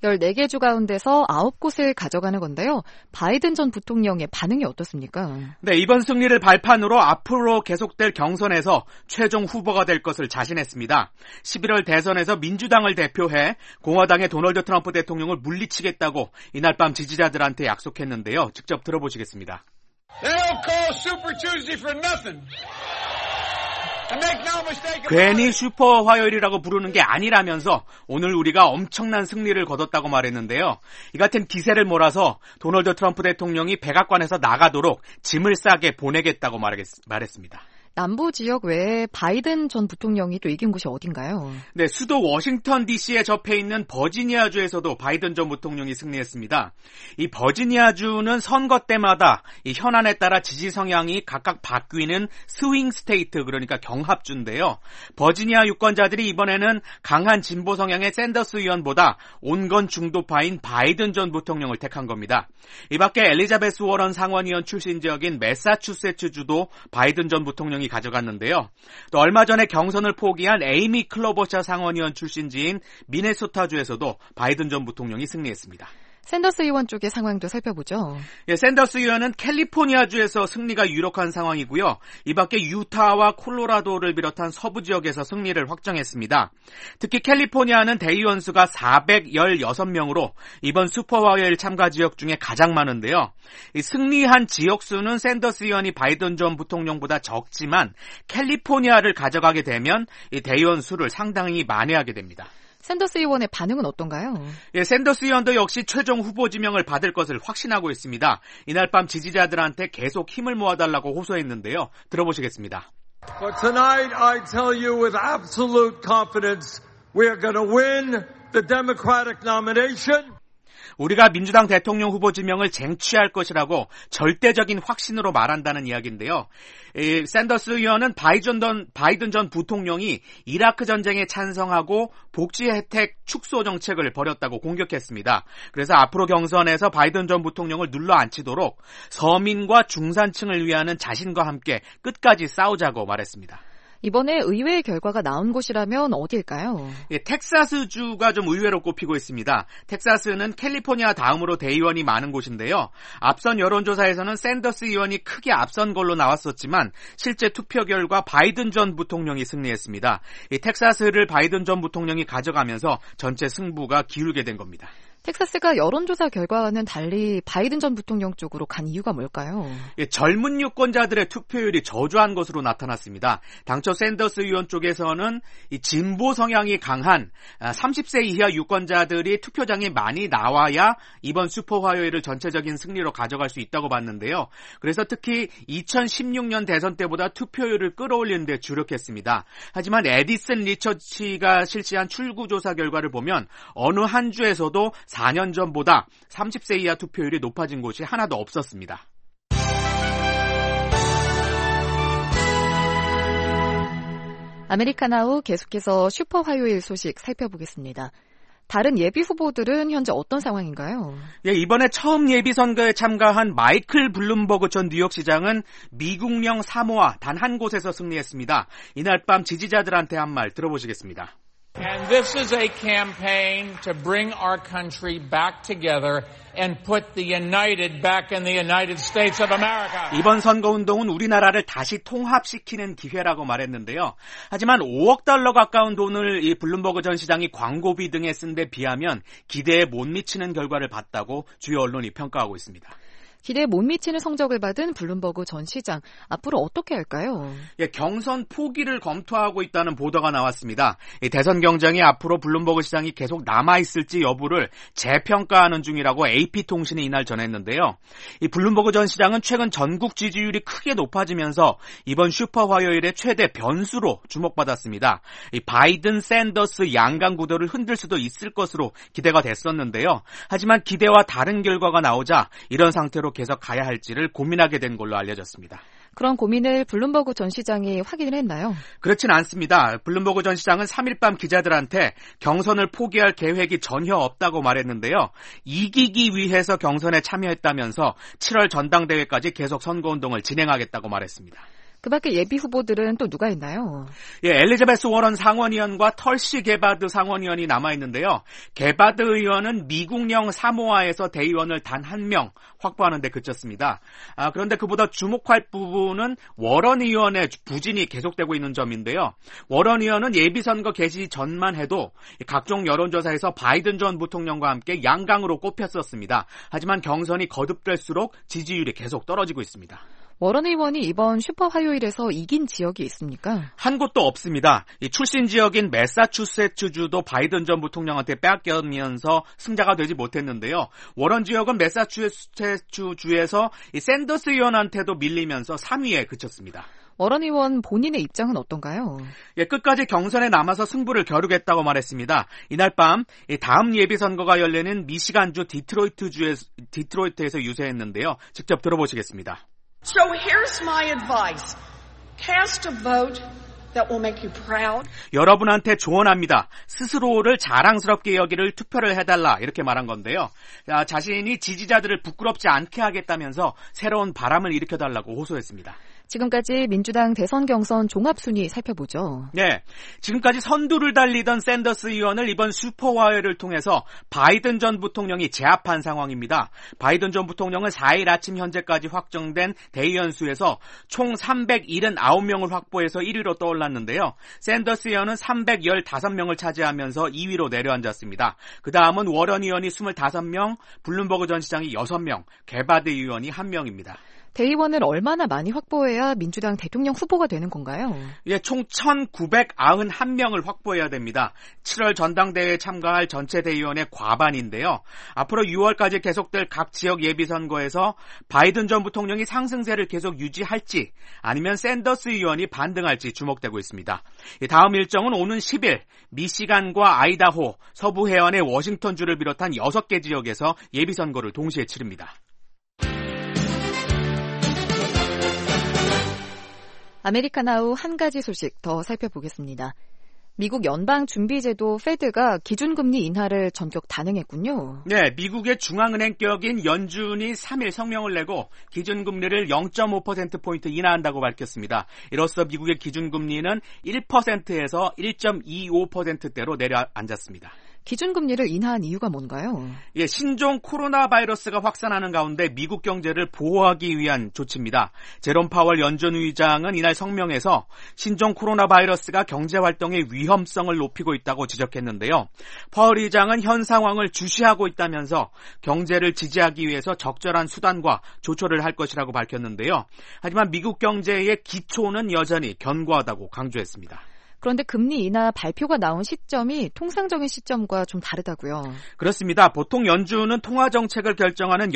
C: 열네 개 주 가운데서 아홉 곳을 가져가는 건데요. 바이든 전 부통령의 반응이 어떻습니까?
G: 네, 이번 승리를 발판으로 앞으로 계속될 경선에서 최종 후보가 될 것을 자신했습니다. 십일월 대선에서 민주당을 대표해 공화당의 도널드 트럼프 대통령을 물리치겠다고 이날 밤 지지자들한테 약속했는데요. 직접 들어보시겠습니다.
H: They don't call Super Tuesday for nothing.
G: 괜히 슈퍼 화요일이라고 부르는 게 아니라면서 오늘 우리가 엄청난 승리를 거뒀다고 말했는데요. 이 같은 기세를 몰아서 도널드 트럼프 대통령이 백악관에서 나가도록 짐을 싸게 보내겠다고 말했, 말했습니다.
C: 남부 지역 외에 바이든 전 부통령이 또 이긴 곳이 어딘가요?
G: 네, 수도 워싱턴 디씨에 접해 있는 버지니아주에서도 바이든 전 부통령이 승리했습니다. 이 버지니아주는 선거 때마다 이 현안에 따라 지지 성향이 각각 바뀌는 스윙 스테이트, 그러니까 경합주인데요. 버지니아 유권자들이 이번에는 강한 진보 성향의 샌더스 의원보다 온건 중도파인 바이든 전 부통령을 택한 겁니다. 이 밖에 엘리자베스 워런 상원의원 출신 지역인 매사추세츠주도 바이든 전 부통령이 가져갔는데요. 또 얼마 전에 경선을 포기한 에이미 클로버셔 상원의원 출신지인 미네소타주에서도 바이든 전 부통령이 승리했습니다.
C: 샌더스 의원 쪽의 상황도 살펴보죠.
G: 예, 샌더스 의원은 캘리포니아주에서 승리가 유력한 상황이고요. 이 밖에 유타와 콜로라도를 비롯한 서부 지역에서 승리를 확정했습니다. 특히 캘리포니아는 대의원 수가 사백십육 명으로 이번 슈퍼화요일 참가 지역 중에 가장 많은데요. 이 승리한 지역 수는 샌더스 의원이 바이든 전 부통령보다 적지만 캘리포니아를 가져가게 되면 이 대의원 수를 상당히 만회하게 됩니다.
C: 샌더스 의원의 반응은 어떤가요?
G: 예, 샌더스 의원도 역시 최종 후보 지명을 받을 것을 확신하고 있습니다. 이날 밤 지지자들한테 계속 힘을 모아달라고 호소했는데요. 들어보시겠습니다.
H: But tonight I tell you with absolute confidence we are going to win the Democratic nomination.
G: 우리가 민주당 대통령 후보 지명을 쟁취할 것이라고 절대적인 확신으로 말한다는 이야기인데요. 이 샌더스 의원은 바이든 전, 바이든 전 부통령이 이라크 전쟁에 찬성하고 복지 혜택 축소 정책을 벌였다고 공격했습니다. 그래서 앞으로 경선에서 바이든 전 부통령을 눌러앉히도록 서민과 중산층을 위하는 자신과 함께 끝까지 싸우자고 말했습니다.
C: 이번에 의회 결과가 나온 곳이라면 어디일까요?
G: 예, 텍사스주가 좀 의외로 꼽히고 있습니다. 텍사스는 캘리포니아 다음으로 대의원이 많은 곳인데요. 앞선 여론조사에서는 샌더스 의원이 크게 앞선 걸로 나왔었지만 실제 투표 결과 바이든 전 부통령이 승리했습니다. 이 텍사스를 바이든 전 부통령이 가져가면서 전체 승부가 기울게 된 겁니다.
C: 텍사스가 여론조사 결과와는 달리 바이든 전 부통령 쪽으로 간 이유가 뭘까요?
G: 예, 젊은 유권자들의 투표율이 저조한 것으로 나타났습니다. 당초 샌더스 의원 쪽에서는 이 진보 성향이 강한 삼십 세 이하 유권자들이 투표장에 많이 나와야 이번 슈퍼 화요일을 전체적인 승리로 가져갈 수 있다고 봤는데요. 그래서 특히 이천십육 년 대선 때보다 투표율을 끌어올리는 데 주력했습니다. 하지만 에디슨 리서치가 실시한 출구조사 결과를 보면 어느 한 주에서도 사 년 전보다 삼십 세 이하 투표율이 높아진 곳이 하나도 없었습니다.
C: 아메리카나우 계속해서 슈퍼 화요일 소식 살펴보겠습니다. 다른 예비 후보들은 현재 어떤 상황인가요?
G: 예, 이번에 처음 예비 선거에 참가한 마이클 블룸버그 전 뉴욕시장은 미국령 사모아 단 한 곳에서 승리했습니다. 이날 밤 지지자들한테 한 말 들어보시겠습니다.
I: And this is a campaign to bring our country back together and put the united back in the United States of America.
G: 이번 선거운동은 우리나라를 다시 통합시키는 기회라고 말했는데요. 하지만 오억 달러 가까운 돈을 이 블룸버그 전 시장이 광고비 등에 쓴 데 비하면 기대에 못 미치는 결과를 봤다고 주요 언론이 평가하고 있습니다.
C: 기대에 못 미치는 성적을 받은 블룸버그 전 시장, 앞으로 어떻게 할까요?
G: 예, 경선 포기를 검토하고 있다는 보도가 나왔습니다. 이 대선 경쟁이 앞으로 블룸버그 시장이 계속 남아있을지 여부를 재평가하는 중이라고 에이피통신이 이날 전했는데요. 이 블룸버그 전 시장은 최근 전국 지지율이 크게 높아지면서 이번 슈퍼 화요일의 최대 변수로 주목받았습니다. 이 바이든 샌더스 양강 구도를 흔들 수도 있을 것으로 기대가 됐었는데요. 하지만 기대와 다른 결과가 나오자 이런 상태로 계속 가야 할지를 고민하게 된 걸로 알려졌습니다.
C: 그런 고민을 블룸버그 전 시장이 확인을 했나요?
G: 그렇진 않습니다. 블룸버그 전 시장은 삼 일 밤 기자들한테 경선을 포기할 계획이 전혀 없다고 말했는데요. 이기기 위해서 경선에 참여했다면서 칠월 전당대회까지 계속 선거운동을 진행하겠다고 말했습니다.
C: 그 밖에 예비 후보들은 또 누가 있나요?
G: 예, 엘리자베스 워런 상원의원과 털시 게바드 상원의원이 남아있는데요. 게바드 의원은 미국령 사모아에서 대의원을 단 한 명 확보하는 데 그쳤습니다. 아, 그런데 그보다 주목할 부분은 워런 의원의 부진이 계속되고 있는 점인데요. 워런 의원은 예비선거 개시 전만 해도 각종 여론조사에서 바이든 전 부통령과 함께 양강으로 꼽혔었습니다. 하지만 경선이 거듭될수록 지지율이 계속 떨어지고 있습니다.
C: 워런 의원이 이번 슈퍼 화요일에서 이긴 지역이 있습니까?
G: 한 곳도 없습니다. 이 출신 지역인 매사추세츠주도 바이든 전 부통령한테 빼앗기면서 승자가 되지 못했는데요. 워런 지역은 매사추세츠주에서 이 샌더스 의원한테도 밀리면서 삼 위에 그쳤습니다.
C: 워런 의원 본인의 입장은 어떤가요?
G: 예, 끝까지 경선에 남아서 승부를 겨루겠다고 말했습니다. 이날 밤 다음 예비선거가 열리는 미시간주 디트로이트주에, 디트로이트에서 유세했는데요. 직접 들어보시겠습니다.
J: So here's my advice. Cast a vote that will make you proud.
G: 여러분한테 조언합니다. 스스로를 자랑스럽게 여기를 투표를 해달라 이렇게 말한 건데요. 자, 자신이 지지자들을 부끄럽지 않게 하겠다면서 새로운 바람을 일으켜달라고 호소했습니다.
C: 지금까지 민주당 대선 경선 종합순위 살펴보죠.
G: 네, 지금까지 선두를 달리던 샌더스 의원을 이번 슈퍼화요일을 통해서 바이든 전 부통령이 제압한 상황입니다. 바이든 전 부통령은 사 일 아침 현재까지 확정된 대의원 수에서 총 삼백칠십구 명을 확보해서 일 위로 떠올랐는데요. 샌더스 의원은 삼백십오 명을 차지하면서 이 위로 내려앉았습니다. 그 다음은 워런 의원이 이십오 명, 블룸버그 전 시장이 여섯 명, 게바드 의원이 한 명입니다.
C: 대의원을 얼마나 많이 확보해야 민주당 대통령 후보가 되는 건가요?
G: 예, 총 천구백구십일 명을 확보해야 됩니다. 칠월 전당대회에 참가할 전체 대의원의 과반인데요. 앞으로 유월까지 계속될 각 지역 예비선거에서 바이든 전 부통령이 상승세를 계속 유지할지 아니면 샌더스 의원이 반등할지 주목되고 있습니다. 다음 일정은 오는 십 일 미시간과 아이다호, 서부 해안의 워싱턴주를 비롯한 여섯 개 지역에서 예비선거를 동시에 치릅니다.
C: 아메리카나우 한 가지 소식 더 살펴보겠습니다. 미국 연방준비제도 페드가 기준금리 인하를 전격 단행했군요.
G: 네, 미국의 중앙은행격인 연준이 삼 일 성명을 내고 기준금리를 영 점 오 퍼센트포인트 인하한다고 밝혔습니다. 이로써 미국의 기준금리는 일 퍼센트에서 일 점 이오 퍼센트대로 내려앉았습니다.
C: 기준금리를 인하한 이유가 뭔가요?
G: 예, 신종 코로나 바이러스가 확산하는 가운데 미국 경제를 보호하기 위한 조치입니다. 제롬 파월 연준 의장은 이날 성명에서 신종 코로나 바이러스가 경제 활동의 위험성을 높이고 있다고 지적했는데요. 파월 의장은 현 상황을 주시하고 있다면서 경제를 지지하기 위해서 적절한 수단과 조처를 할 것이라고 밝혔는데요. 하지만 미국 경제의 기초는 여전히 견고하다고 강조했습니다.
C: 그런데 금리 인하 발표가 나온 시점이 통상적인 시점과 좀 다르다고요.
G: 그렇습니다. 보통 연준은 통화정책을 결정하는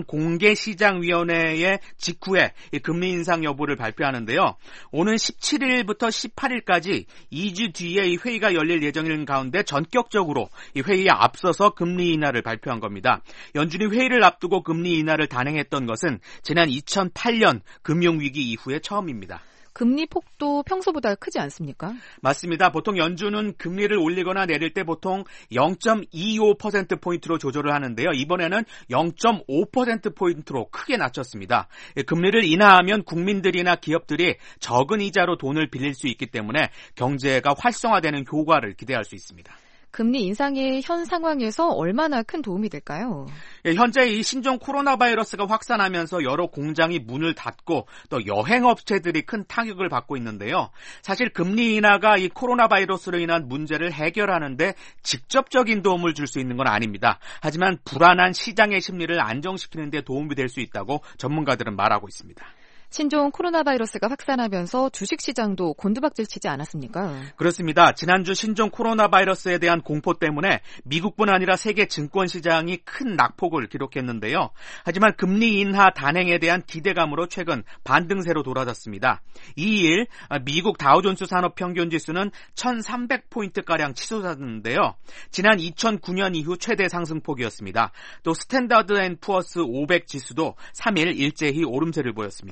G: 연방공개시장위원회의 직후에 금리 인상 여부를 발표하는데요. 오는 십칠 일부터 십팔 일까지 이 주 뒤에 이 회의가 열릴 예정인 가운데 전격적으로 이 회의에 앞서서 금리 인하를 발표한 겁니다. 연준이 회의를 앞두고 금리 인하를 단행했던 것은 지난 이천팔 년 금융위기 이후에 처음입니다.
C: 금리 폭도 평소보다 크지 않습니까?
G: 맞습니다. 보통 연준은 금리를 올리거나 내릴 때 보통 영 점 이오 퍼센트포인트로 조절을 하는데요. 이번에는 영 점 오 퍼센트포인트로 크게 낮췄습니다. 금리를 인하하면 국민들이나 기업들이 적은 이자로 돈을 빌릴 수 있기 때문에 경제가 활성화되는 효과를 기대할 수 있습니다.
C: 금리 인상이 현 상황에서 얼마나 큰 도움이 될까요?
G: 예, 현재 이 신종 코로나 바이러스가 확산하면서 여러 공장이 문을 닫고 또 여행업체들이 큰 타격을 받고 있는데요. 사실 금리 인하가 이 코로나 바이러스로 인한 문제를 해결하는데 직접적인 도움을 줄 수 있는 건 아닙니다. 하지만 불안한 시장의 심리를 안정시키는 데 도움이 될 수 있다고 전문가들은 말하고 있습니다.
C: 신종 코로나 바이러스가 확산하면서 주식시장도 곤두박질치지 않았습니까?
G: 그렇습니다. 지난주 신종 코로나 바이러스에 대한 공포 때문에 미국뿐 아니라 세계 증권시장이 큰 낙폭을 기록했는데요. 하지만 금리 인하 단행에 대한 기대감으로 최근 반등세로 돌아섰습니다. 이 일 미국 다우존스 산업평균지수는 천삼백 포인트가량 치솟았는데요. 지난 이천구 년 이후 최대 상승폭이었습니다. 또 스탠다드 앤 푸어스 오백 지수도 삼 일 일제히 오름세를 보였습니다.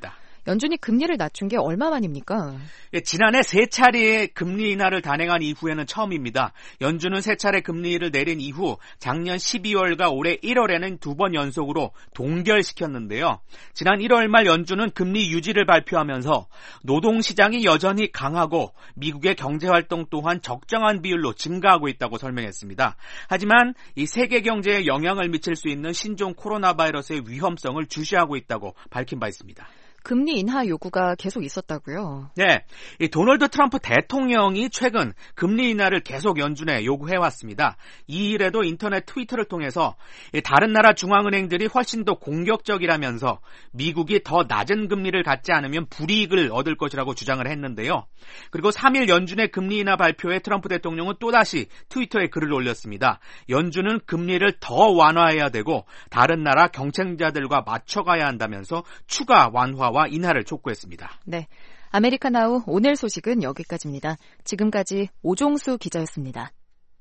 C: 연준이 금리를 낮춘 게 얼마만입니까?
G: 예, 지난해 세 차례의 금리 인하를 단행한 이후에는 처음입니다. 연준은 세 차례 금리를 내린 이후 작년 십이월과 올해 일월에는 두 번 연속으로 동결시켰는데요. 지난 일월 말 연준은 금리 유지를 발표하면서 노동시장이 여전히 강하고 미국의 경제활동 또한 적정한 비율로 증가하고 있다고 설명했습니다. 하지만 이 세계 경제에 영향을 미칠 수 있는 신종 코로나 바이러스의 위험성을 주시하고 있다고 밝힌 바 있습니다.
C: 금리 인하 요구가 계속 있었다고요?
G: 네, 이 도널드 트럼프 대통령이 최근 금리 인하를 계속 연준에 요구해왔습니다. 이 일에도 인터넷 트위터를 통해서 다른 나라 중앙은행들이 훨씬 더 공격적이라면서 미국이 더 낮은 금리를 갖지 않으면 불이익을 얻을 것이라고 주장을 했는데요. 그리고 삼 일 연준의 금리 인하 발표에 트럼프 대통령은 또다시 트위터에 글을 올렸습니다. 연준은 금리를 더 완화해야 되고 다른 나라 경쟁자들과 맞춰가야 한다면서 추가 완화 와 인하를 촉구했습니다.
C: 네, 아메리카나우 오늘 소식은 여기까지입니다. 지금까지 오종수 기자였습니다.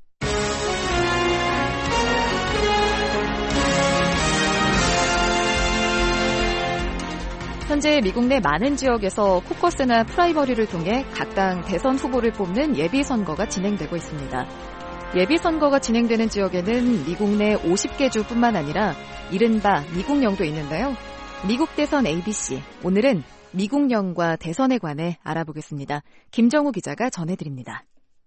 C: 현재 미국 내 많은 지역에서 코커스나 프라이머리를 통해 각 당 대선 후보를 뽑는 예비선거가 진행되고 있습니다. 예비선거가 진행되는 지역에는 미국 내 오십 개 주뿐만 아니라 이른바 미국령도 있는데요. 미국 대선 에이비씨, 오늘은 미국령과 대선에 관해 알아보겠습니다. 김정우 기자가 전해드립니다.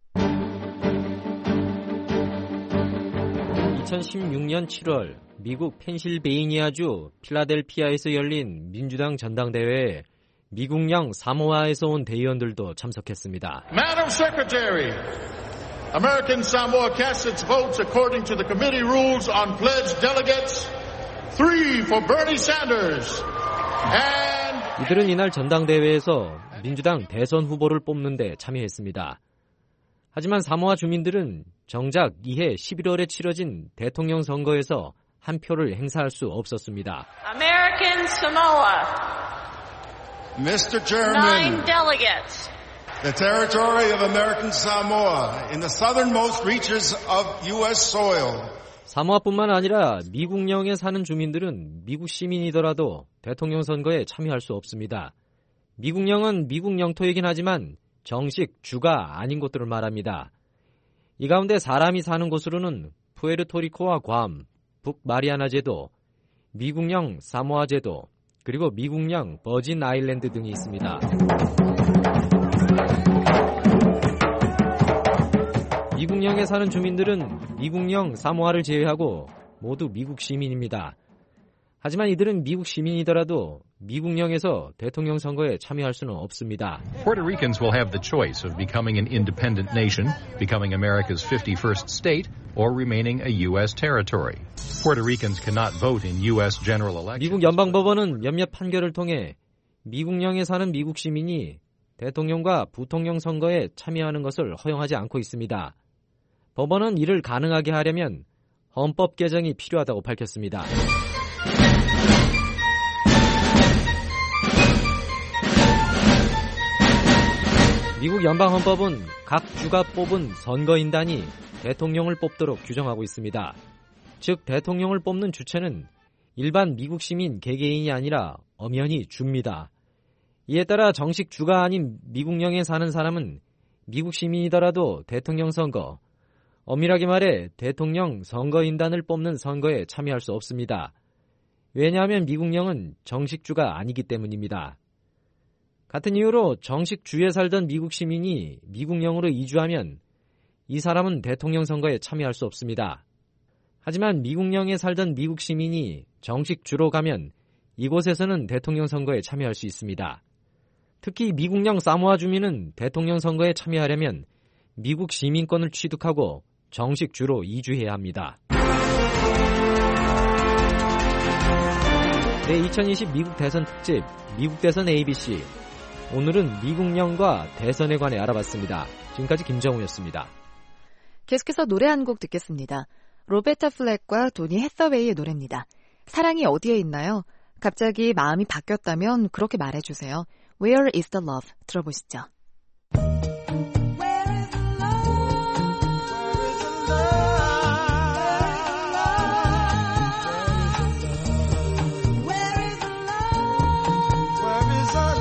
K: 이천십육 년 칠월 미국 펜실베이니아주 필라델피아에서 열린 민주당 전당대회에 미국령 사모아에서 온 대의원들도 참석했습니다.
L: Madam Secretary, American Samoa casts its votes according to the committee rules on pledged delegates. Three for Bernie Sanders. And...
K: 이들은 이날 전당대회에서 민주당 대선 후보를 뽑는 데 참여했습니다. 하지만 사모아 주민들은 정작 이해 십일월에 치러진 대통령 선거에서 한 표를 행사할 수 없었습니다.
M: American Samoa.
L: Mr. Chairman.
M: Nine delegates.
L: The territory of American Samoa in the southernmost reaches of U S soil.
K: 사모아뿐만 아니라 미국령에 사는 주민들은 미국 시민이더라도 대통령 선거에 참여할 수 없습니다. 미국령은 미국 영토이긴 하지만 정식 주가 아닌 곳들을 말합니다. 이 가운데 사람이 사는 곳으로는 푸에르토리코와 괌, 북마리아나 제도, 미국령 사모아 제도, 그리고 미국령 버진 아일랜드 등이 있습니다. 미국령에 사는 주민들은 미국령 사모아를 제외하고 모두 미국 시민입니다. 하지만 이들은 미국 시민이더라도 미국령에서 대통령 선거에 참여할 수는 없습니다.
N: Puerto Ricans will have the choice of becoming an independent nation, becoming America's fifty-first state, or remaining a U S territory. Puerto Ricans cannot vote in U S general elections.
K: 미국 연방법원은 몇몇 판결을 통해 미국령에 사는 미국 시민이 대통령과 부통령 선거에 참여하는 것을 허용하지 않고 있습니다. 법원은 이를 가능하게 하려면 헌법 개정이 필요하다고 밝혔습니다. 미국 연방헌법은 각 주가 뽑은 선거인단이 대통령을 뽑도록 규정하고 있습니다. 즉 대통령을 뽑는 주체는 일반 미국 시민 개개인이 아니라 엄연히 주입니다. 이에 따라 정식 주가 아닌 미국령에 사는 사람은 미국 시민이더라도 대통령 선거, 엄밀하게 말해 대통령 선거인단을 뽑는 선거에 참여할 수 없습니다. 왜냐하면 미국령은 정식 주가 아니기 때문입니다. 같은 이유로 정식 주에 살던 미국 시민이 미국령으로 이주하면 이 사람은 대통령 선거에 참여할 수 없습니다. 하지만 미국령에 살던 미국 시민이 정식 주로 가면 이곳에서는 대통령 선거에 참여할 수 있습니다. 특히 미국령 사모아 주민은 대통령 선거에 참여하려면 미국 시민권을 취득하고 정식 주로 이주해야 합니다. 네, 이천이십 미국 대선 특집 미국 대선 에이비씨. 오늘은 미국령과 대선에 관해 알아봤습니다. 지금까지 김정우였습니다.
C: 계속해서 노래 한 곡 듣겠습니다. 로베타 플렉과 도니 해서웨이의 노래입니다. 사랑이 어디에 있나요? 갑자기 마음이 바뀌었다면 그렇게 말해주세요. Where is the love? 들어보시죠.
D: Where is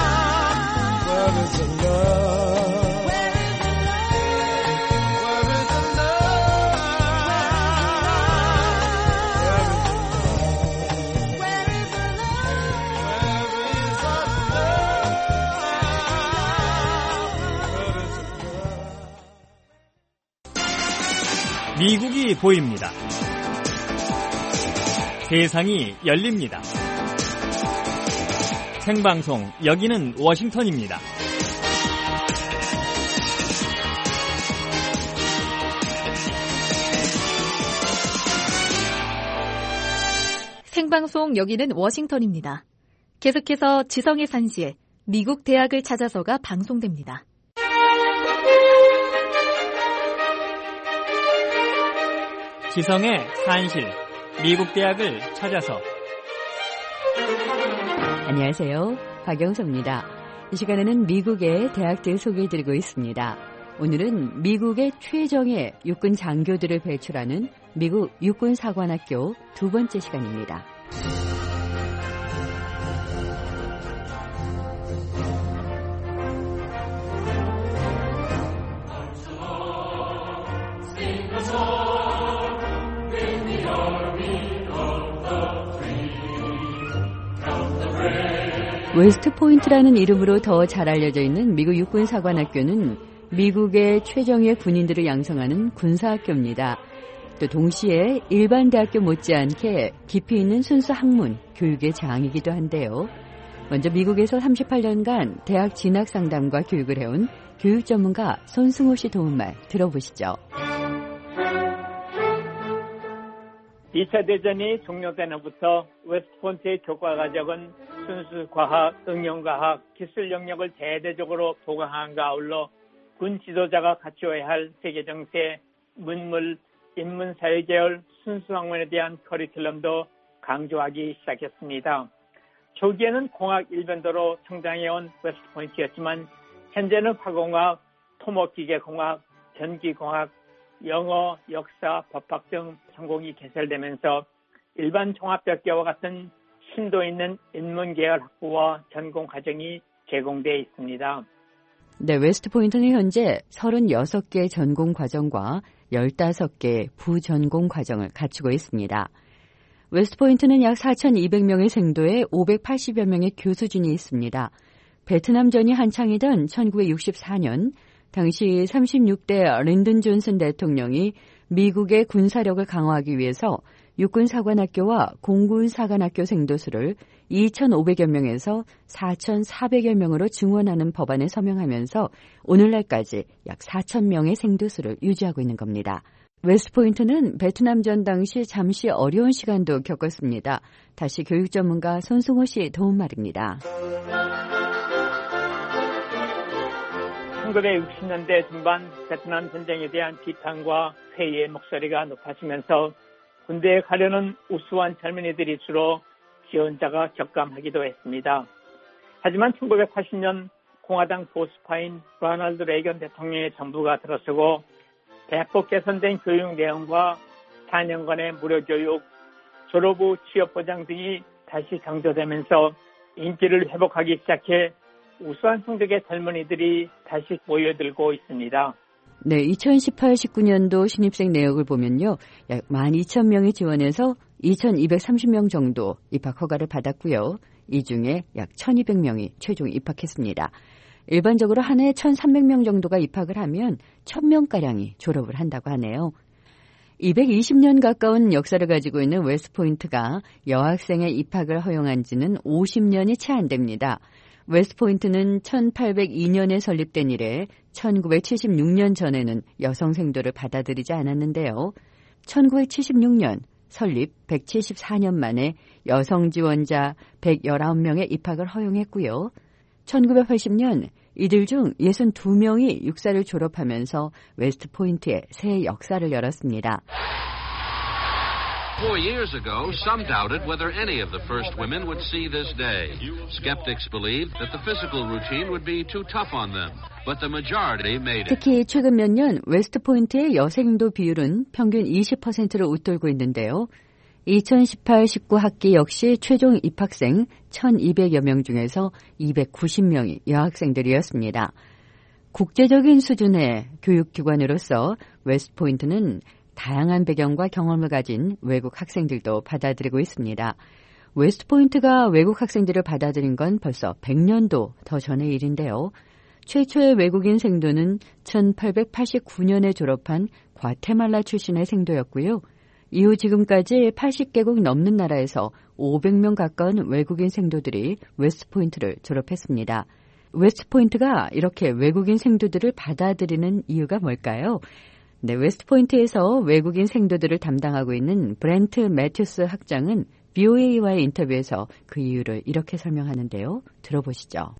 D: Where is the love? Where is the love? Where is the love? Where is the love?
B: 미국이 보입니다. 세상이 열립니다. 생방송 여기는 워싱턴입니다.
C: 생방송 여기는 워싱턴입니다. 계속해서 지성의 산시에 미국 대학을 찾아서가 방송됩니다.
B: 지성의 산실, 미국 대학을 찾아서.
E: 안녕하세요. 박영서입니다. 이 시간에는 미국의 대학들 소개해드리고 있습니다. 오늘은 미국의 최정예 육군 장교들을 배출하는 미국 육군사관학교 두 번째 시간입니다. 웨스트포인트라는 이름으로 더 잘 알려져 있는 미국 육군사관학교는 미국의 최정예 군인들을 양성하는 군사학교입니다. 또 동시에 일반 대학교 못지않게 깊이 있는 순수 학문, 교육의 장이기도 한데요. 먼저 미국에서 삼십팔 년간 대학 진학 상담과 교육을 해온 교육 전문가 손승호 씨 도움말 들어보시죠.
O: 이 차 대전이 종료된 후부터 웨스트포인트의 교과과정은 순수 과학, 응용과학, 기술 영역을 대대적으로 보강함과 아울러 군 지도자가 갖추어야 할 세계 정세, 문물, 인문, 사회 계열, 순수 학문에 대한 커리큘럼도 강조하기 시작했습니다. 초기에는 공학 일변도로 성장해온 웨스트포인트였지만 현재는 화공학, 토목기계공학, 전기공학, 영어, 역사, 법학 등 전공이 개설되면서 일반 종합대학교와 같은 심도 있는 인문계열 학부와 전공 과정이 제공되어 있습니다.
E: 네, 웨스트포인트는 현재 서른여섯 개 전공 과정과 열다섯 개 부전공 과정을 갖추고 있습니다. 웨스트포인트는 약 사천이백 명의 생도에 오백팔십여 명의 교수진이 있습니다. 베트남전이 한창이던 천구백육십사 년 당시 삼십육 대 린든 존슨 대통령이 미국의 군사력을 강화하기 위해서 육군사관학교와 공군사관학교 생도수를 이천오백여 명에서 사천사백여 명으로 증원하는 법안에 서명하면서 오늘날까지 약 사천 명의 생도수를 유지하고 있는 겁니다. 웨스트포인트는 베트남전 당시 잠시 어려운 시간도 겪었습니다. 다시 교육 전문가 손승호 씨 도움 말입니다.
O: 천구백육십 년대 중반 베트남 전쟁에 대한 비판과 회의의 목소리가 높아지면서 군대에 가려는 우수한 젊은이들이 주로 지원자가 격감하기도 했습니다. 하지만 천구백팔십 년 공화당 보수파인 로널드 레이건 대통령의 정부가 들어서고 대폭 개선된 교육 내용과 사 년간의 무료 교육, 졸업 후 취업 보장 등이 다시 강조되면서 인기를 회복하기 시작해 우수한 성적의 젊은이들이 다시 모여들고 있습니다.
E: 네, 이천십팔 십구 년도 신입생 내역을 보면요. 약 만 이천 명이 지원해서 이천이백삼십 명 정도 입학 허가를 받았고요. 이 중에 약 천이백 명이 최종 입학했습니다. 일반적으로 한 해 천삼백 명 정도가 입학을 하면 천 명가량이 졸업을 한다고 하네요. 이백이십 년 가까운 역사를 가지고 있는 웨스트포인트가 여학생의 입학을 허용한 지는 오십 년이 채 안 됩니다. 웨스트포인트는 천팔백이 년에 설립된 이래 천구백칠십육 년 전에는 여성 생도를 받아들이지 않았는데요. 천구백칠십육 년 설립 백칠십사 년 만에 여성 지원자 백십구 명의 입학을 허용했고요. 천구백팔십 년 이들 중 육십이 명이 육사를 졸업하면서 웨스트포인트의 새 역사를 열었습니다.
P: Four years ago, some doubted whether any of the first women would see this day. Skeptics believed that the physical routine would be too tough on them, but the majority made it.
E: 특히 최근 몇 년 웨스트포인트의 여생도 비율은 평균 이십 퍼센트를 웃돌고 있는데요. 이천십팔 십구 학기 역시 최종 입학생 천이백여 명 중에서 이백구십 명이 여학생들이었습니다. 국제적인 수준의 교육기관으로서 웨스트포인트는 다양한 배경과 경험을 가진 외국 학생들도 받아들이고 있습니다. 웨스트포인트가 외국 학생들을 받아들인 건 벌써 백 년도 더 전의 일인데요. 최초의 외국인 생도는 천팔백팔십구 년에 졸업한 과테말라 출신의 생도였고요. 이후 지금까지 팔십 개국 넘는 나라에서 오백 명 가까운 외국인 생도들이 웨스트포인트를 졸업했습니다. 웨스트포인트가 이렇게 외국인 생도들을 받아들이는 이유가 뭘까요? 네, 웨스트포인트에서 외국인 생도들을 담당하고 있는 브렌트 매튜스 학장은 브이오에이와의 인터뷰에서 그 이유를 이렇게 설명하는데요. 들어보시죠.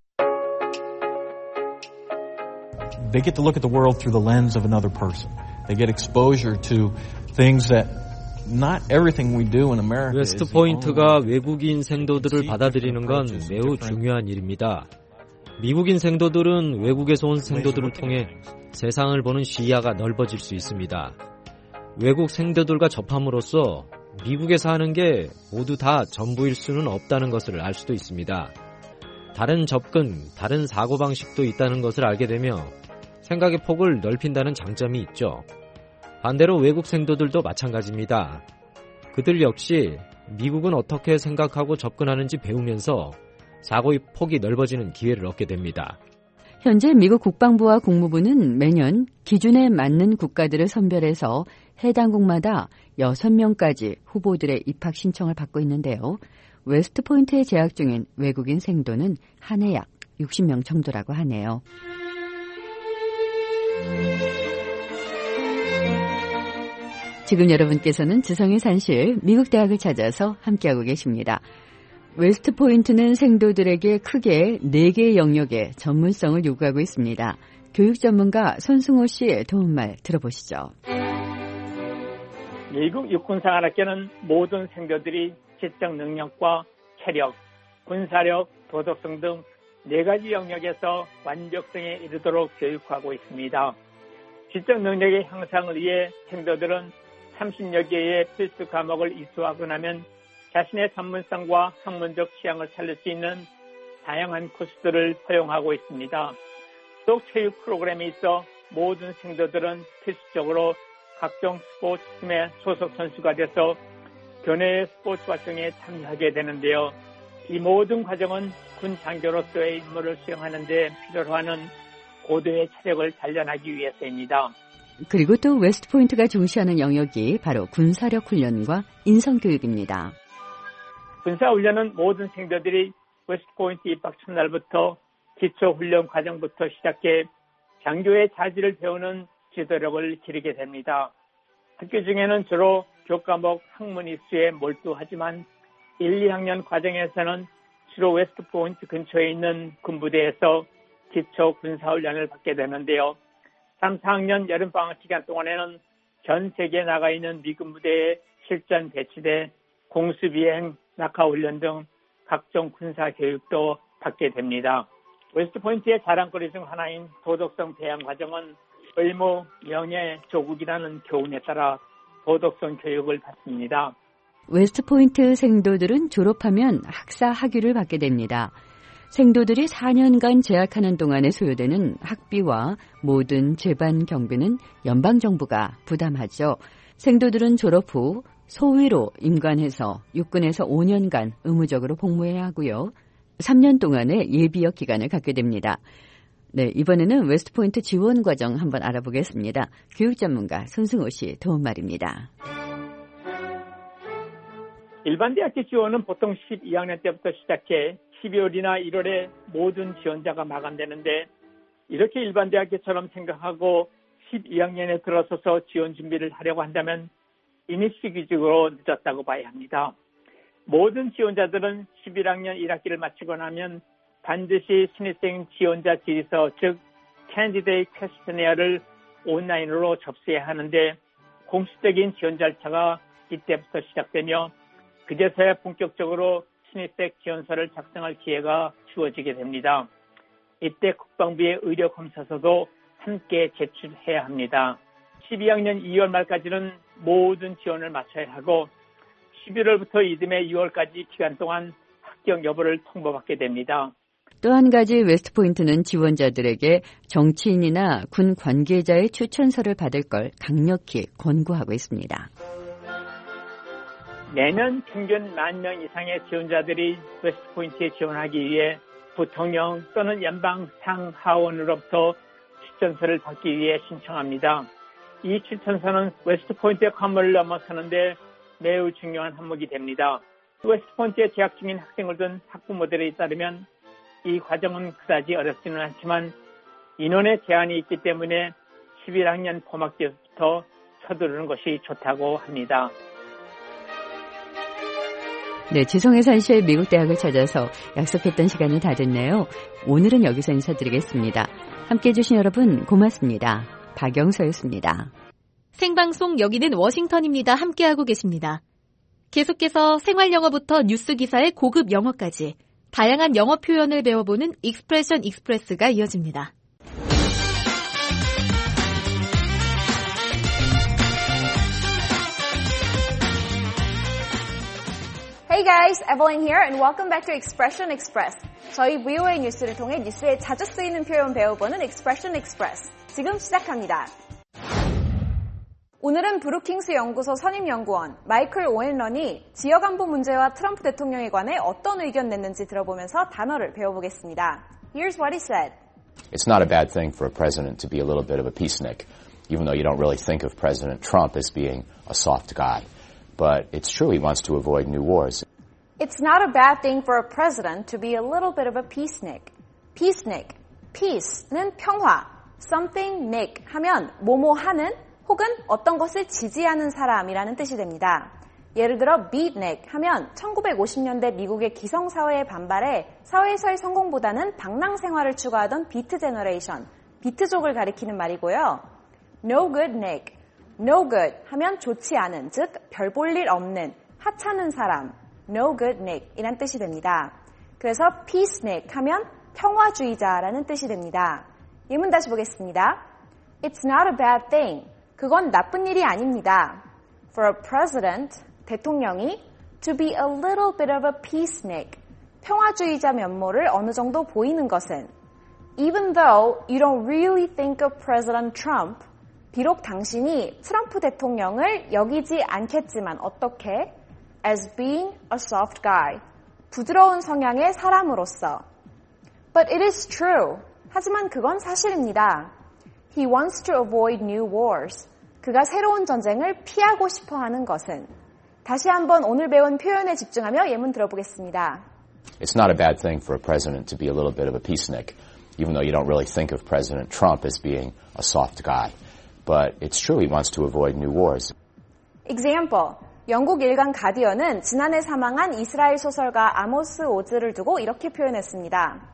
Q: They get to look at the world through the lens of another person. They get exposure to things that not everything we do in America.
K: 웨스트포인트가 외국인 생도들을 받아들이는 건 매우 중요한 일입니다. 미국인 생도들은 외국에서 온 생도들을 통해 세상을 보는 시야가 넓어질 수 있습니다. 외국 생도들과 접함으로써 미국에서 하는 게 모두 다 전부일 수는 없다는 것을 알 수도 있습니다. 다른 접근, 다른 사고방식도 있다는 것을 알게 되며 생각의 폭을 넓힌다는 장점이 있죠. 반대로 외국 생도들도 마찬가지입니다. 그들 역시 미국은 어떻게 생각하고 접근하는지 배우면서 사고의 폭이 넓어지는 기회를 얻게 됩니다.
E: 현재 미국 국방부와 국무부는 매년 기준에 맞는 국가들을 선별해서 해당 국마다 여섯 명까지 후보들의 입학 신청을 받고 있는데요. 웨스트포인트에 재학 중인 외국인 생도는 한 해 약 육십 명 정도라고 하네요. 지금 여러분께서는 지성의 산실 미국 대학을 찾아서 함께하고 계십니다. 웨스트포인트는 생도들에게 크게 네 개의 영역의 전문성을 요구하고 있습니다. 교육 전문가 손승호 씨의 도움말 들어보시죠.
O: 미국 육군사관학교는 모든 생도들이 지적 능력과 체력, 군사력, 도덕성 등 네 가지 영역에서 완벽성에 이르도록 교육하고 있습니다. 지적 능력의 향상을 위해 생도들은 삼십여 개의 필수 과목을 이수하고 나면 자신의 전문성과 학문적 취향을 살릴 수 있는 다양한 코스들을 허용하고 있습니다. 또 체육 프로그램이 있어 모든 생도들은 필수적으로 각종 스포츠 팀의 소속 선수가 돼서 교내의 스포츠 활동에 참여하게 되는데요. 이 모든 과정은 군 장교로서의 임무를 수행하는 데 필요로 하는 고도의 체력을 단련하기 위해서입니다.
E: 그리고 또 웨스트포인트가 중시하는 영역이 바로 군사력 훈련과 인성교육입니다.
O: 군사훈련은 모든 생도들이 웨스트포인트 입학 첫날부터 기초훈련 과정부터 시작해 장교의 자질을 배우는 지도력을 기르게 됩니다. 학교 중에는 주로 교과목 학문 이수에 몰두하지만 일, 이 학년 과정에서는 주로 웨스트포인트 근처에 있는 군부대에서 기초 군사훈련을 받게 되는데요. 삼, 사 학년 여름방학 기간 동안에는 전 세계에 나가 있는 미군 무대에 실전 배치돼 공수비행, 낙하훈련 등 각종 군사교육도 받게 됩니다. 웨스트포인트의 자랑거리 중 하나인 도덕성 배양 과정은 의무, 명예, 조국이라는 교훈에 따라 도덕성 교육을 받습니다.
E: 웨스트포인트 생도들은 졸업하면 학사 학위를 받게 됩니다. 생도들이 사 년간 재학하는 동안에 소요되는 학비와 모든 재반 경비는 연방정부가 부담하죠. 생도들은 졸업 후 소위로 임관해서 육군에서 오 년간 의무적으로 복무해야 하고요. 삼 년 동안의 예비역 기간을 갖게 됩니다. 네, 이번에는 웨스트포인트 지원 과정 한번 알아보겠습니다. 교육 전문가 손승호 씨 도움 말입니다.
O: 일반 대학교 지원은 보통 십이 학년 때부터 시작해 십이월이나 일월에 모든 지원자가 마감되는데 이렇게 일반 대학교처럼 생각하고 십이 학년에 들어서서 지원 준비를 하려고 한다면 이미 시기적으로 늦었다고 봐야 합니다. 모든 지원자들은 십일 학년 일 학기를 마치고 나면 반드시 신입생 지원자 질의서 즉 캔디데이트 퀘스처네어를 온라인으로 접수해야 하는데 공식적인 지원 절차가 이때부터 시작되며 그제서야 본격적으로 신입생 지원서를 작성할 기회가 주어지게 됩니다. 이때 국방부의 의료검사서도 함께 제출해야 합니다. 십이 학년 이월 말까지는 모든 지원을 마쳐야 하고 십일월부터 이듬해 유월까지 기간 동안 합격 여부를 통보받게 됩니다.
E: 또 한 가지 웨스트포인트는 지원자들에게 정치인이나 군 관계자의 추천서를 받을 걸 강력히 권고하고 있습니다.
O: 매년 평균 만 명 이상의 지원자들이 웨스트포인트에 지원하기 위해 부통령 또는 연방 상하원으로부터 추천서를 받기 위해 신청합니다. 이 추천서는 웨스트포인트의 관문을 넘어서는데 매우 중요한 항목이 됩니다. 웨스트포인트에 재학 중인 학생을 둔 학부모들에 따르면 이 과정은 그다지 어렵지는 않지만 인원의 제한이 있기 때문에 십일 학년 봄학 때부터 서두르는 것이 좋다고 합니다.
E: 네, 지성의 산실 미국 대학을 찾아서 약속했던 시간이 다 됐네요. 오늘은 여기서 인사드리겠습니다. 함께해 주신 여러분 고맙습니다. 박영서였습니다.
C: 생방송 여기는 워싱턴입니다. 함께하고 계십니다. 계속해서 생활영어부터 뉴스 기사의 고급 영어까지 다양한 영어 표현을 배워보는 익스프레션 익스프레스가 이어집니다.
R: Hey guys, Evelyn here and welcome back to Expression Express. 저희 브이오에이 뉴스를 통해 뉴스에 자주 쓰이는 표현 배워보는 Expression Express. 지금 시작합니다. 오늘은 브루킹스 연구소 선임연구원 마이클 오앤런이 지역안보 문제와 트럼프 대통령에 관해 어떤 의견 냈는지 들어보면서 단어를 배워보겠습니다. Here's what he said.
S: It's not a bad thing for a president to be a little bit of a peacenik, even though you don't really think of President Trump as being a soft guy. But it's true he wants to avoid new wars.
R: It's not a bad thing for a president to be a little bit of a peacenik. Peacenik, peace는 평화, something nick 하면 뭐뭐 하는 혹은 어떤 것을 지지하는 사람이라는 뜻이 됩니다. 예를 들어 beatnik 하면 천구백오십 년대 미국의 기성사회에 반발해 사회에서의 성공보다는 방랑 생활을 추구하던 비트 제너레이션, 비트족을 가리키는 말이고요. no good nick, no good 하면 좋지 않은, 즉 별 볼 일 없는, 하찮은 사람, no good nick 이란 뜻이 됩니다. 그래서 peacenik 하면 평화주의자라는 뜻이 됩니다. 예문 다시 보겠습니다. It's not a bad thing. 그건 나쁜 일이 아닙니다. For a president, 대통령이 to be a little bit of a peacenik, 평화주의자 면모를 어느 정도 보이는 것은 even though you don't really think of President Trump, 비록 당신이 트럼프 대통령을 여기지 않겠지만 어떻게? As being a soft guy, 부드러운 성향의 사람으로서. But it is true. 하지만 그건 사실입니다. He wants to avoid new wars. 그가 새로운 전쟁을 피하고 싶어 하는 것은. 다시 한번 오늘 배운 표현에 집중하며 예문 들어보겠습니다.
S: It's not a bad thing for a president to be a little bit of a peacenik, even though you don't really think of President Trump as being a soft guy. But it's true he wants to avoid new wars.
R: Example. 영국 일간 가디언은 지난해 사망한 이스라엘 소설가 아모스 오즈를 두고 이렇게 표현했습니다.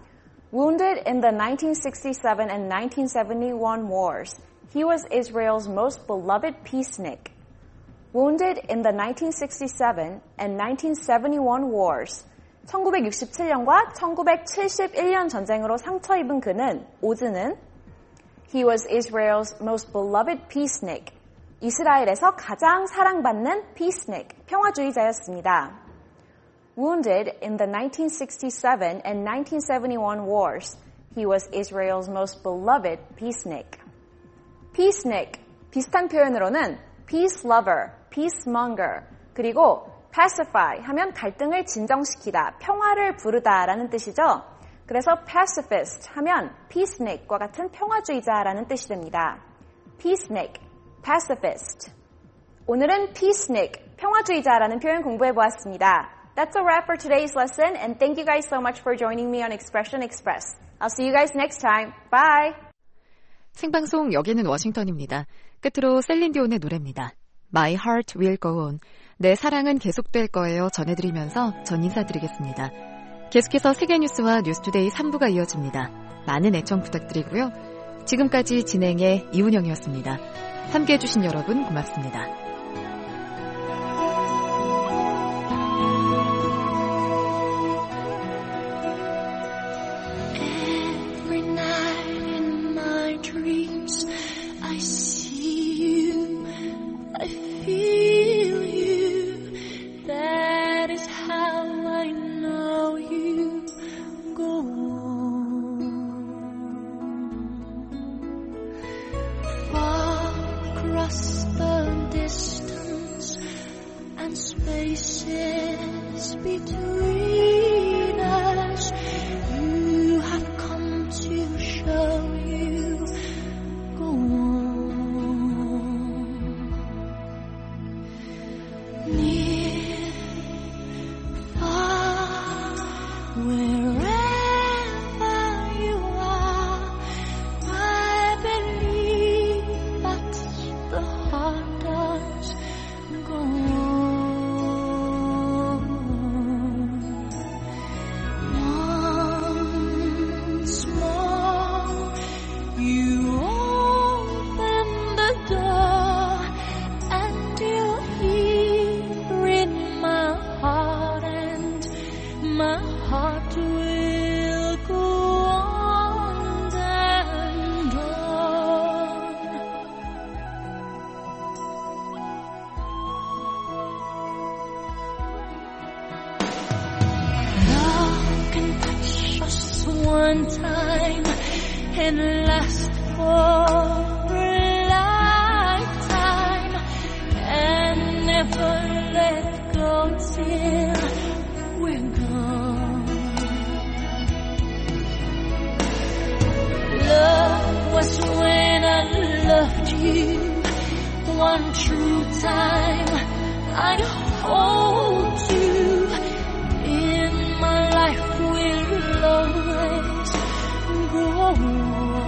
R: Wounded in the nineteen sixty-seven and nineteen seventy-one wars, he was Israel's most beloved peacenik. Wounded in the nineteen sixty-seven and nineteen seventy-one wars, 천구백육십칠 년과 천구백칠십일 년 전쟁으로 상처 입은 그는, 오즈는 He was Israel's most beloved peacenik. 이스라엘에서 가장 사랑받는 peacenik, 평화주의자였습니다. Wounded in the nineteen sixty-seven and nineteen seventy-one wars, he was Israel's most beloved peacenik. peacenik, 비슷한 표현으로는 peace lover, peacemonger, 그리고 pacify 하면 갈등을 진정시키다, 평화를 부르다라는 뜻이죠. 그래서 pacifist 하면 peacenik과 같은 평화주의자라는 뜻이 됩니다. peacenik, pacifist. 오늘은 peacenik, 평화주의자라는 표현 공부해 보았습니다. That's a wrap for today's lesson, and thank you guys so much for joining me on Expression Express. I'll see you guys next time. Bye!
C: 생방송 여기는 워싱턴입니다. 끝으로 셀린디온의 노래입니다. My Heart Will Go On. 내 사랑은 계속될 거예요 전해드리면서 전 인사드리겠습니다. 계속해서 세계뉴스와 뉴스투데이 삼 부가 이어집니다. 많은 애청 부탁드리고요. 지금까지 진행의 이훈영이었습니다. 함께해 주신 여러분 고맙습니다.
D: Every night in my dreams I see you, I feel you. That is how I know you go on. Far across the distance and spaces between us, you have come to show you go on. Near, far, wherever you are, I believe that the heart does go on. Once more, you open the door, and you're here in my heart, and my heart will go on and on. Love can touch us one time and last for a lifetime and never let go till we're gone. Love was when I loved you one true time. I'd hold you in my life will always go on.